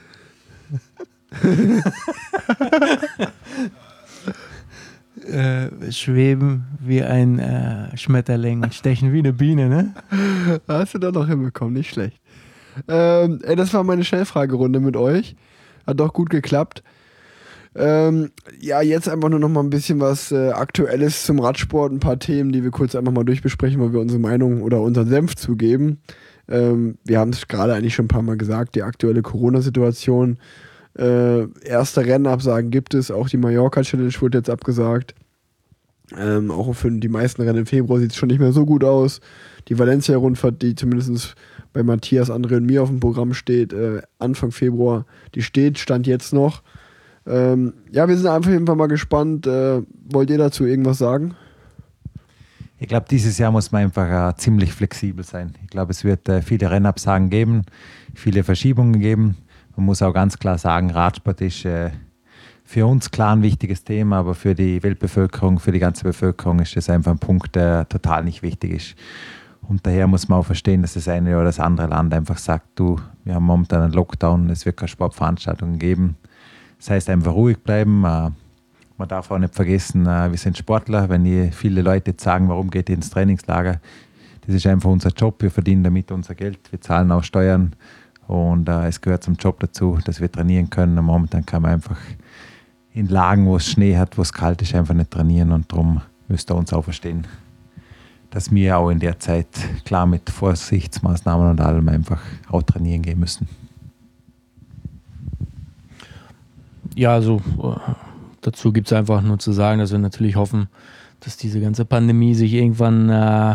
Schweben wie ein Schmetterling und stechen wie eine Biene, ne? Hast du doch noch hinbekommen, nicht schlecht. Das war meine Schnellfragerunde mit euch. Hat doch gut geklappt. Ja, jetzt einfach nur noch mal ein bisschen was Aktuelles zum Radsport. Ein paar Themen, die wir kurz einfach mal durchbesprechen, weil wir unsere Meinung oder unseren Senf zugeben. Wir haben es gerade eigentlich schon ein paar Mal gesagt, die aktuelle Corona-Situation. Erste Rennabsagen gibt es, auch die Mallorca-Challenge wurde jetzt abgesagt. Auch für die meisten Rennen im Februar sieht es schon nicht mehr so gut aus. Die Valencia-Rundfahrt, die zumindest bei Matthias, André und mir auf dem Programm steht, Anfang Februar, die stand jetzt noch. Ja, wir sind einfach auf jeden Fall mal gespannt. Wollt ihr dazu irgendwas sagen? Ich glaube, dieses Jahr muss man einfach ziemlich flexibel sein. Ich glaube, es wird viele Rennabsagen geben, viele Verschiebungen geben. Man muss auch ganz klar sagen, Radsport ist für uns klar ein wichtiges Thema, aber für die Weltbevölkerung, für die ganze Bevölkerung ist das einfach ein Punkt, der total nicht wichtig ist. Und daher muss man auch verstehen, dass das eine oder das andere Land einfach sagt, du, wir haben momentan einen Lockdown, es wird keine Sportveranstaltungen geben. Das heißt, einfach ruhig bleiben. Man darf auch nicht vergessen, wir sind Sportler. Wenn viele Leute jetzt sagen, warum geht ihr ins Trainingslager? Das ist einfach unser Job, wir verdienen damit unser Geld, wir zahlen auch Steuern und es gehört zum Job dazu, dass wir trainieren können. Und momentan kann man einfach in Lagen, wo es Schnee hat, wo es kalt ist, einfach nicht trainieren und darum müsst ihr uns auch verstehen, dass wir auch in der Zeit klar mit Vorsichtsmaßnahmen und allem einfach auch trainieren gehen müssen. Ja, also dazu gibt es einfach nur zu sagen, dass wir natürlich hoffen, dass diese ganze Pandemie sich irgendwann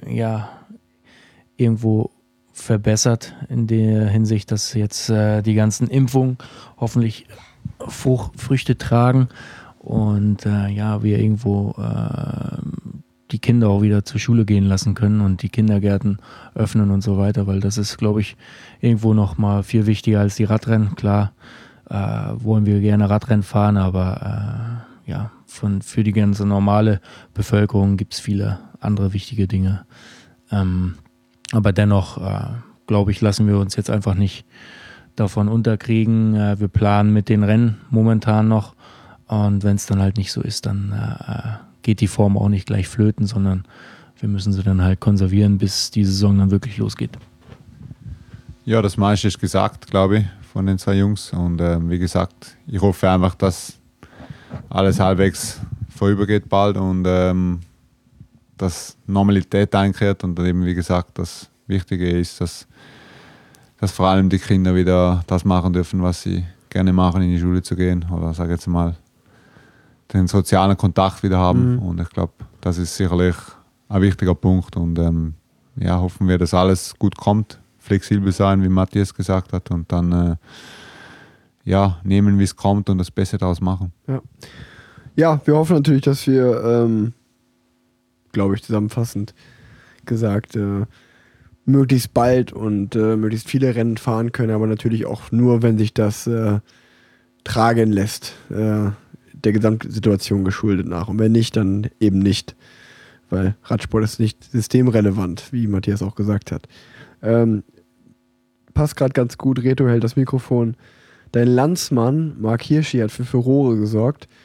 irgendwo verbessert, in der Hinsicht, dass jetzt die ganzen Impfungen hoffentlich Früchte tragen und wir irgendwo die Kinder auch wieder zur Schule gehen lassen können und die Kindergärten öffnen und so weiter, weil das ist, glaube ich, irgendwo noch mal viel wichtiger als die Radrennen. Klar, wollen wir gerne Radrennen fahren, aber für die ganze normale Bevölkerung gibt es viele andere wichtige Dinge. Aber dennoch, glaube ich, lassen wir uns jetzt einfach nicht davon unterkriegen. Wir planen mit den Rennen momentan noch und wenn es dann halt nicht so ist, dann geht die Form auch nicht gleich flöten, sondern wir müssen sie dann halt konservieren, bis die Saison dann wirklich losgeht. Ja, das meiste ist gesagt, glaube ich, von den zwei Jungs. Und wie gesagt, ich hoffe einfach, dass alles halbwegs vorübergeht bald und dass Normalität einkehrt. Und eben, wie gesagt, das Wichtige ist, dass vor allem die Kinder wieder das machen dürfen, was sie gerne machen, in die Schule zu gehen. Oder sage jetzt mal, den sozialen Kontakt wieder haben. Und ich glaube, das ist sicherlich ein wichtiger Punkt. Und hoffen wir, dass alles gut kommt. Flexibel sein, wie Matthias gesagt hat, und dann nehmen, wie es kommt und das Beste daraus machen. Ja, wir hoffen natürlich, dass wir, glaube ich, zusammenfassend gesagt, möglichst bald und möglichst viele Rennen fahren können, aber natürlich auch nur, wenn sich das tragen lässt, der Gesamtsituation geschuldet nach. Und wenn nicht, dann eben nicht, weil Radsport ist nicht systemrelevant, wie Matthias auch gesagt hat. Passt gerade ganz gut, Reto hält das Mikrofon. Dein Landsmann, Marc Hirschi, hat für Furore gesorgt.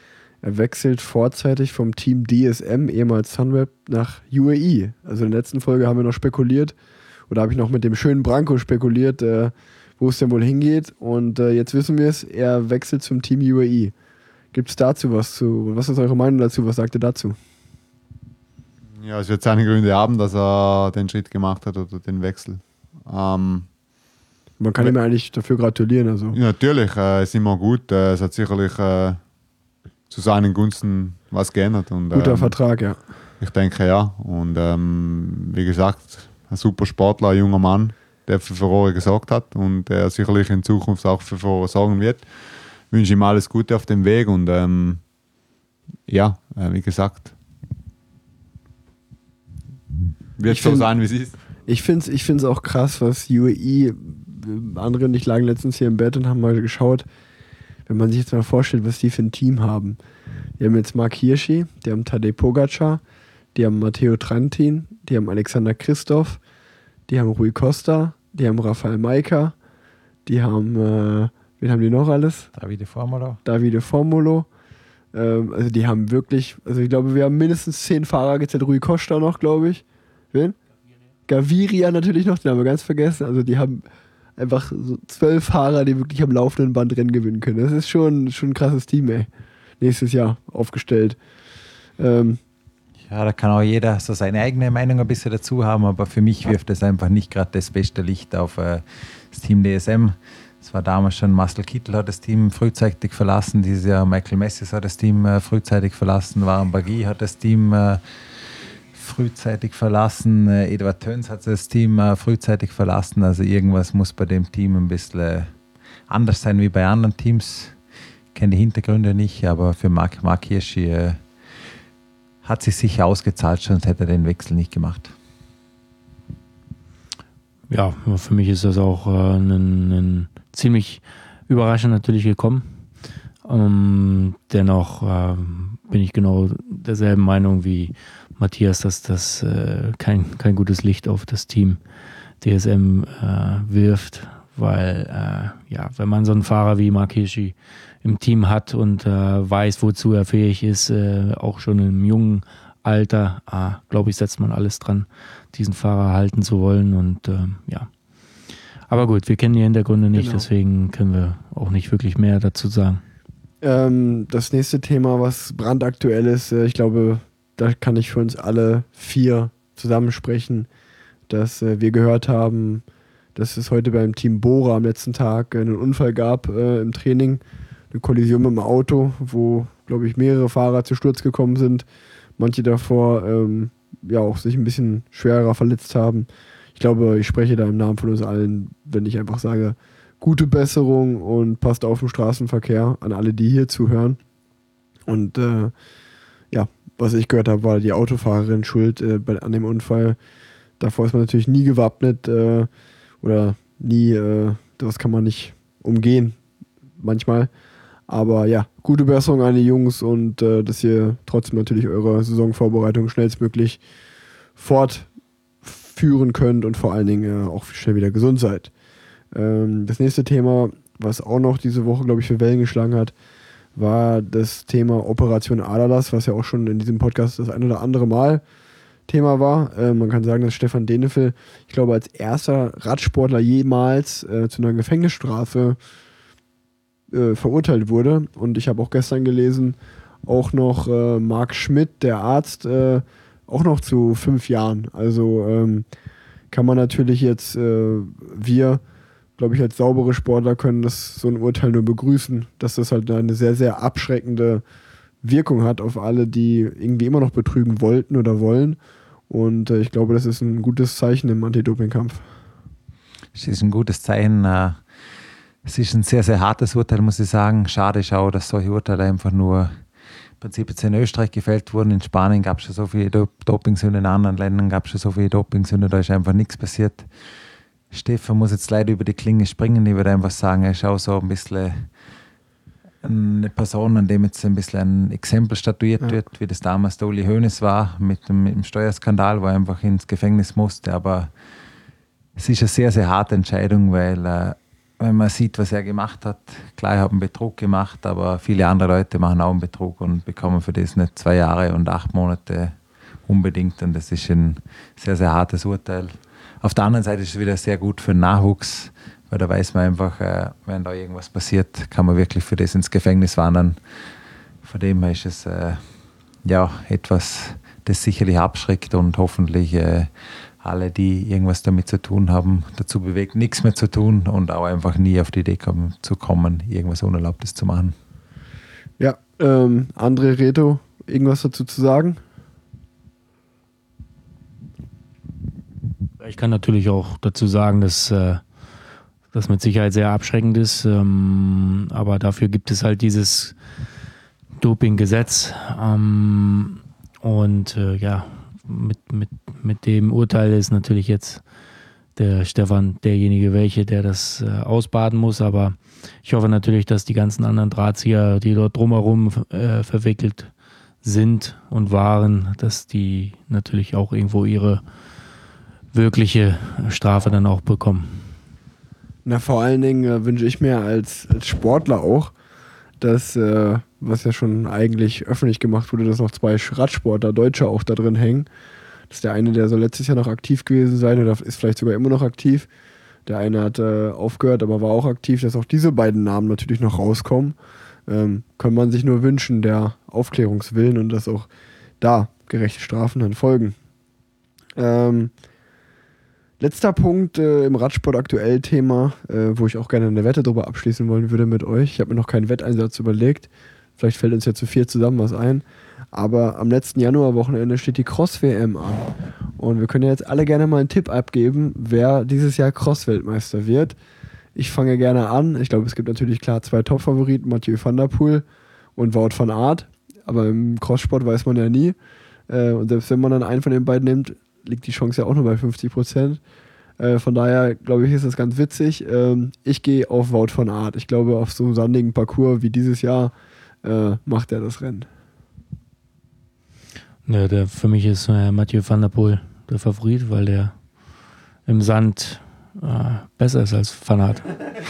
Er wechselt vorzeitig vom Team DSM, ehemals Sunweb, nach UAE. Also in der letzten Folge haben wir noch spekuliert, oder habe ich noch mit dem schönen Branko spekuliert, wo es denn wohl hingeht. Und jetzt wissen wir es, er wechselt zum Team UAE. Gibt es dazu was zu? Was ist eure Meinung dazu? Was sagt ihr dazu? Ja, es wird seine Gründe haben, dass er den Schritt gemacht hat oder den Wechsel. Man kann ihm eigentlich dafür gratulieren. Also. Ja, natürlich, ist immer gut. Es hat sicherlich zu seinen Gunsten was geändert. Und, Guter Vertrag, ja. Ich denke, ja. Und wie gesagt, ein super Sportler, ein junger Mann, der für Furore gesorgt hat und der sicherlich in Zukunft auch für Furore sorgen wird. Ich wünsche ihm alles Gute auf dem Weg und wie gesagt, wird so sein, wie es ist. Ich finde es auch krass, was UAE, andere und ich lagen letztens hier im Bett und haben mal geschaut, wenn man sich jetzt mal vorstellt, was die für ein Team haben. Die haben jetzt Marc Hirschi, die haben Tadej Pogacar, die haben Matteo Trentin, die haben Alexander Kristoff, die haben Rui Costa, die haben Rafael Majka, die haben, wen haben die noch alles? Davide Formolo. Also die haben wirklich, also ich glaube, wir haben mindestens 10 Fahrer gezählt, Rui Costa noch, glaube ich. Wen? Gaviria natürlich noch, den haben wir ganz vergessen. Also die haben einfach so 12 Fahrer, die wirklich am laufenden Band Rennen gewinnen können. Das ist schon ein krasses Team, ey. Nächstes Jahr aufgestellt. Ja, da kann auch jeder so seine eigene Meinung ein bisschen dazu haben, aber für mich wirft es einfach nicht gerade das beste Licht auf das Team DSM. Es war damals schon Marcel Kittel hat das Team frühzeitig verlassen, dieses Jahr Michael Messis hat das Team frühzeitig verlassen, Warren Barguil hat das Team frühzeitig verlassen, Edward Töns hat das Team frühzeitig verlassen, also irgendwas muss bei dem Team ein bisschen anders sein wie bei anderen Teams. Ich kenne die Hintergründe nicht, aber für Marc Hirschi hat sich sicher ausgezahlt, sonst hätte er den Wechsel nicht gemacht. Ja, für mich ist das auch ein ziemlich überraschend natürlich gekommen. Dennoch bin ich genau derselben Meinung wie Matthias, dass das kein gutes Licht auf das Team DSM wirft, weil wenn man so einen Fahrer wie Marc Hirschi im Team hat und weiß, wozu er fähig ist, auch schon im jungen Alter, glaube ich, setzt man alles dran, diesen Fahrer halten zu wollen und Aber gut, wir kennen die Hintergründe nicht, Deswegen können wir auch nicht wirklich mehr dazu sagen. Das nächste Thema, was brandaktuell ist, ich glaube, da kann ich für uns alle 4 zusammensprechen, dass wir gehört haben, dass es heute beim Team Bora am letzten Tag einen Unfall gab im Training, eine Kollision mit dem Auto, wo, glaube ich, mehrere Fahrer zu Sturz gekommen sind, manche davor auch sich ein bisschen schwerer verletzt haben. Ich glaube, ich spreche da im Namen von uns allen, wenn ich einfach sage, gute Besserung und passt auf den Straßenverkehr an alle, die hier zuhören. Und was ich gehört habe, war die Autofahrerin schuld an dem Unfall. Davor ist man natürlich nie gewappnet oder nie, das kann man nicht umgehen, manchmal. Aber ja, gute Besserung an die Jungs und dass ihr trotzdem natürlich eure Saisonvorbereitung schnellstmöglich fortführen könnt und vor allen Dingen auch schnell wieder gesund seid. Das nächste Thema, was auch noch diese Woche, glaube ich, für Wellen geschlagen hat, war das Thema Operation Aderlass, was ja auch schon in diesem Podcast das ein oder andere Mal Thema war. Man kann sagen, dass Stefan Denefel, ich glaube, als erster Radsportler jemals zu einer Gefängnisstrafe verurteilt wurde. Und ich habe auch gestern gelesen, auch noch Marc Schmidt, der Arzt, auch noch zu 5 Jahren. Also kann man natürlich jetzt, wir, glaube ich, als saubere Sportler können das so ein Urteil nur begrüßen, dass das halt eine sehr, sehr abschreckende Wirkung hat auf alle, die irgendwie immer noch betrügen wollten oder wollen. Und ich glaube, das ist ein gutes Zeichen im Anti-Doping-Kampf. Es ist ein gutes Zeichen. Es ist ein sehr, sehr hartes Urteil, muss ich sagen. Schade ist auch, dass solche Urteile einfach nur im Prinzip jetzt in Österreich gefällt wurden. In Spanien gab es schon so viele Dopingsünden, in anderen Ländern gab es schon so viele Dopingsünden, da ist einfach nichts passiert. Stefan muss jetzt leider über die Klinge springen. Ich würde einfach sagen, er ist auch so ein bisschen eine Person, an dem jetzt ein bisschen ein Exempel statuiert wird, wie das damals der Uli Hoeneß war mit dem Steuerskandal, wo er einfach ins Gefängnis musste. Aber es ist eine sehr, sehr harte Entscheidung, weil wenn man sieht, was er gemacht hat. Klar, ich habe einen Betrug gemacht, aber viele andere Leute machen auch einen Betrug und bekommen für das nicht 2 Jahre und 8 Monate unbedingt. Und das ist ein sehr, sehr hartes Urteil. Auf der anderen Seite ist es wieder sehr gut für den Nachwuchs, weil da weiß man einfach, wenn da irgendwas passiert, kann man wirklich für das ins Gefängnis wandern. Von dem her ist es etwas, das sicherlich abschreckt und hoffentlich alle, die irgendwas damit zu tun haben, dazu bewegt, nichts mehr zu tun und auch einfach nie auf die Idee zu kommen, irgendwas Unerlaubtes zu machen. Ja, André Reto, irgendwas dazu zu sagen? Ich kann natürlich auch dazu sagen, dass das mit Sicherheit sehr abschreckend ist, aber dafür gibt es halt dieses Dopinggesetz mit dem Urteil ist natürlich jetzt der Stefan derjenige der das ausbaden muss, aber ich hoffe natürlich, dass die ganzen anderen Drahtzieher, die dort drumherum verwickelt sind und waren, dass die natürlich auch irgendwo ihre wirkliche Strafe dann auch bekommen. Na, vor allen Dingen wünsche ich mir als Sportler auch, dass, was ja schon eigentlich öffentlich gemacht wurde, dass noch 2 Radsportler, Deutsche auch da drin hängen. Das ist der eine, der soll letztes Jahr noch aktiv gewesen sein oder ist vielleicht sogar immer noch aktiv. Der eine hat aufgehört, aber war auch aktiv, dass auch diese beiden Namen natürlich noch rauskommen. Kann man sich nur wünschen, der Aufklärungswillen und dass auch da gerechte Strafen dann folgen. Letzter Punkt im Radsport aktuell Thema, wo ich auch gerne eine Wette drüber abschließen wollen würde mit euch. Ich habe mir noch keinen Wetteinsatz überlegt. Vielleicht fällt uns ja zu 4 zusammen was ein. Aber am letzten Januarwochenende steht die Cross-WM an. Und wir können ja jetzt alle gerne mal einen Tipp abgeben, wer dieses Jahr Cross-Weltmeister wird. Ich fange gerne an. Ich glaube, es gibt natürlich klar 2 Top-Favoriten, Mathieu van der Poel und Wout van Aert. Aber im Crosssport weiß man ja nie. Und selbst wenn man dann einen von den beiden nimmt, liegt die Chance ja auch nur bei 50%. Von daher, glaube ich, ist das ganz witzig. Ich gehe auf Wout van Aert. Ich glaube, auf so einem sandigen Parcours wie dieses Jahr macht er das Rennen. Ja, für mich ist Mathieu van der Poel der Favorit, weil der im Sand besser ist als Van Aert.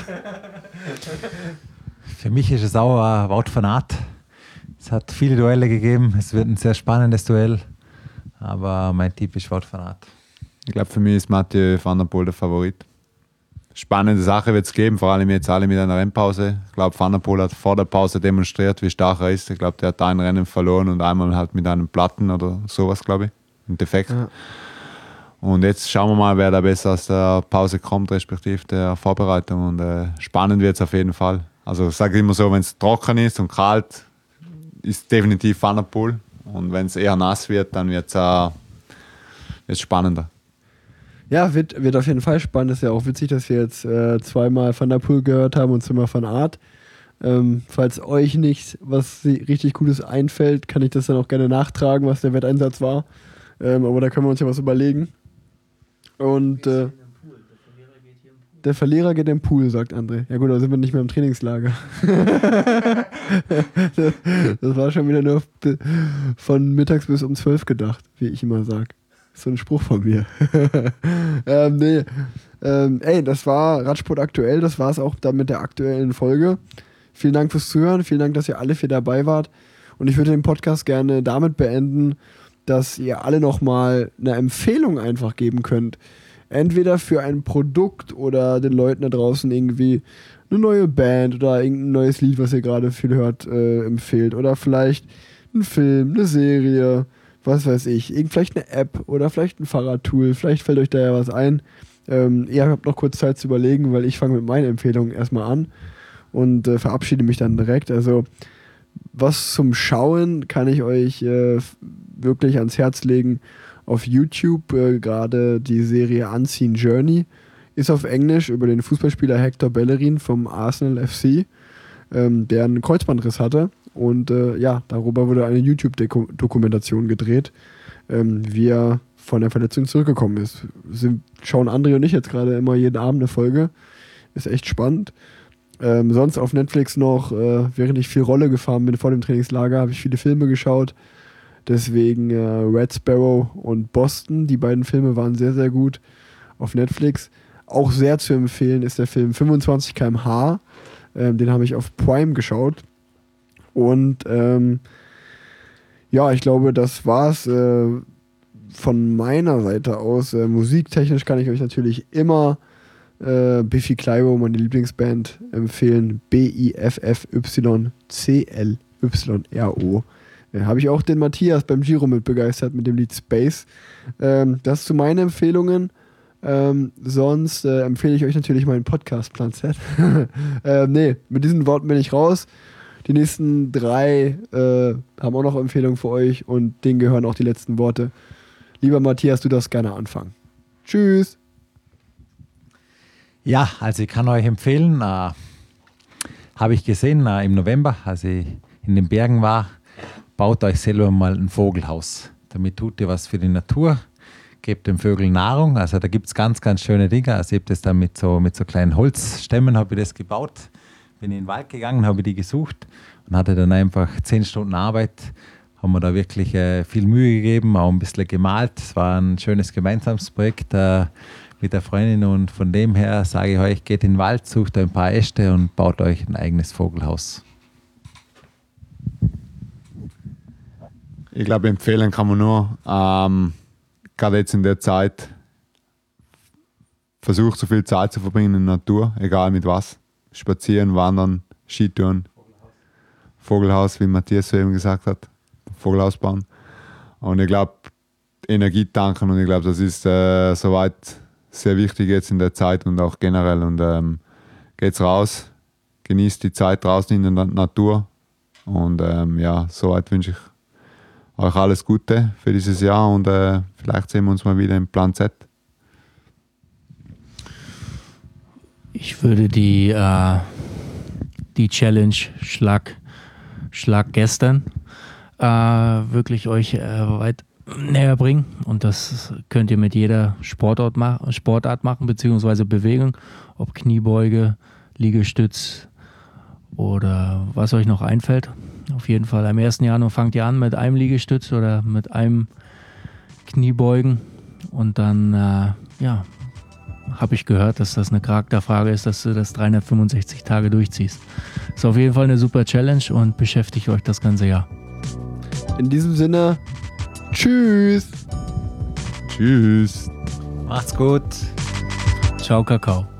Für mich ist es auch Wout van Aert. Es hat viele Duelle gegeben. Es wird ein sehr spannendes Duell. Aber mein Tipp ist Wout van Aert. Ich glaube, für mich ist Mathieu van der Poel der Favorit. Spannende Sache wird es geben, vor allem jetzt alle mit einer Rennpause. Ich glaube, Van der Poel hat vor der Pause demonstriert, wie stark er ist. Ich glaube, der hat da ein Rennen verloren und einmal halt mit einem Platten oder sowas, glaube ich. Ein Defekt. Ja. Und jetzt schauen wir mal, wer da besser aus der Pause kommt, respektive der Vorbereitung. Und spannend wird es auf jeden Fall. Also ich sage immer so, wenn es trocken ist und kalt, ist definitiv Van der Poel. Und wenn es eher nass wird, dann wird es spannender. Ja, wird auf jeden Fall spannend. Ist ja auch witzig, dass wir jetzt 2-mal Van der Poel gehört haben und 2-mal Van Aert. Falls euch nicht was richtig Gutes einfällt, kann ich das dann auch gerne nachtragen, was der Wetteinsatz war. Aber da können wir uns ja was überlegen. Und der Verlierer geht im Pool, sagt André. Ja gut, da sind wir nicht mehr im Trainingslager. Das war schon wieder nur von mittags bis um 12 gedacht, wie ich immer sage. So ein Spruch von mir. Das war Radsport aktuell. Das war es auch dann mit der aktuellen Folge. Vielen Dank fürs Zuhören. Vielen Dank, dass ihr alle für dabei wart. Und ich würde den Podcast gerne damit beenden, dass ihr alle nochmal eine Empfehlung einfach geben könnt. Entweder für ein Produkt oder den Leuten da draußen irgendwie eine neue Band oder irgendein neues Lied, was ihr gerade viel hört, empfehlt. Oder vielleicht ein Film, eine Serie, was weiß ich. Vielleicht eine App oder vielleicht ein Fahrradtool. Vielleicht fällt euch da ja was ein. Ihr habt noch kurz Zeit zu überlegen, weil ich fange mit meinen Empfehlungen erstmal an und verabschiede mich dann direkt. Also was zum Schauen kann ich euch wirklich ans Herz legen. Auf YouTube gerade die Serie Unseen Journey ist auf Englisch über den Fußballspieler Hector Bellerin vom Arsenal FC, der einen Kreuzbandriss hatte. Und darüber wurde eine YouTube-Dokumentation gedreht, wie er von der Verletzung zurückgekommen ist. Schauen André und ich jetzt gerade immer jeden Abend eine Folge. Ist echt spannend. Sonst auf Netflix noch, während ich viel Rolle gefahren bin vor dem Trainingslager, habe ich viele Filme geschaut. Deswegen Red Sparrow und Boston, die beiden Filme waren sehr, sehr gut auf Netflix. Auch sehr zu empfehlen ist der Film 25 km/h. Den habe ich auf Prime geschaut. Und ja, ich glaube, das war's von meiner Seite aus. Musiktechnisch kann ich euch natürlich immer Biffy Clyro, meine Lieblingsband, empfehlen. BIFFYCLYRO. Habe ich auch den Matthias beim Giro mit begeistert mit dem Lied Space. Das zu meinen Empfehlungen. Sonst empfehle ich euch natürlich meinen Podcast Plan Z. Mit diesen Worten bin ich raus. Die nächsten 3 haben auch noch Empfehlungen für euch und denen gehören auch die letzten Worte. Lieber Matthias, du darfst gerne anfangen. Tschüss. Ja, also ich kann euch empfehlen, habe ich gesehen im November, als ich in den Bergen war, baut euch selber mal ein Vogelhaus. Damit tut ihr was für die Natur, gebt den Vögeln Nahrung. Also da gibt es ganz, ganz schöne Dinge. Also ich habe das dann mit so kleinen Holzstämmen habe ich das gebaut. Bin in den Wald gegangen, habe die gesucht und hatte dann einfach 10 Stunden Arbeit. Haben wir da wirklich viel Mühe gegeben, auch ein bisschen gemalt. Es war ein schönes gemeinsames Projekt mit der Freundin und von dem her sage ich euch, geht in den Wald, sucht ein paar Äste und baut euch ein eigenes Vogelhaus. Ich glaube, empfehlen kann man nur, gerade jetzt in der Zeit, versucht so viel Zeit zu verbringen in der Natur, egal mit was. Spazieren, wandern, Skitouren, Vogelhaus, wie Matthias so eben gesagt hat, Vogelhaus bauen. Und ich glaube, Energie tanken und ich glaube, das ist soweit sehr wichtig jetzt in der Zeit und auch generell. Und geht's raus, genießt die Zeit draußen in der Natur und soweit wünsche ich euch alles Gute für dieses Jahr und vielleicht sehen wir uns mal wieder im Plan Z. Ich würde die Challenge Schlag gestern wirklich euch weit näher bringen und das könnt ihr mit jeder Sportart machen, beziehungsweise Bewegung, ob Kniebeuge, Liegestütz oder was euch noch einfällt. Auf jeden Fall am 1. Januar fangt ihr an mit einem Liegestütz oder mit einem Kniebeugen und dann habe ich gehört, dass das eine Charakterfrage ist, dass du das 365 Tage durchziehst. Ist auf jeden Fall eine super Challenge und beschäftigt euch das ganze Jahr. In diesem Sinne, tschüss. Tschüss. Macht's gut. Ciao, Kakao.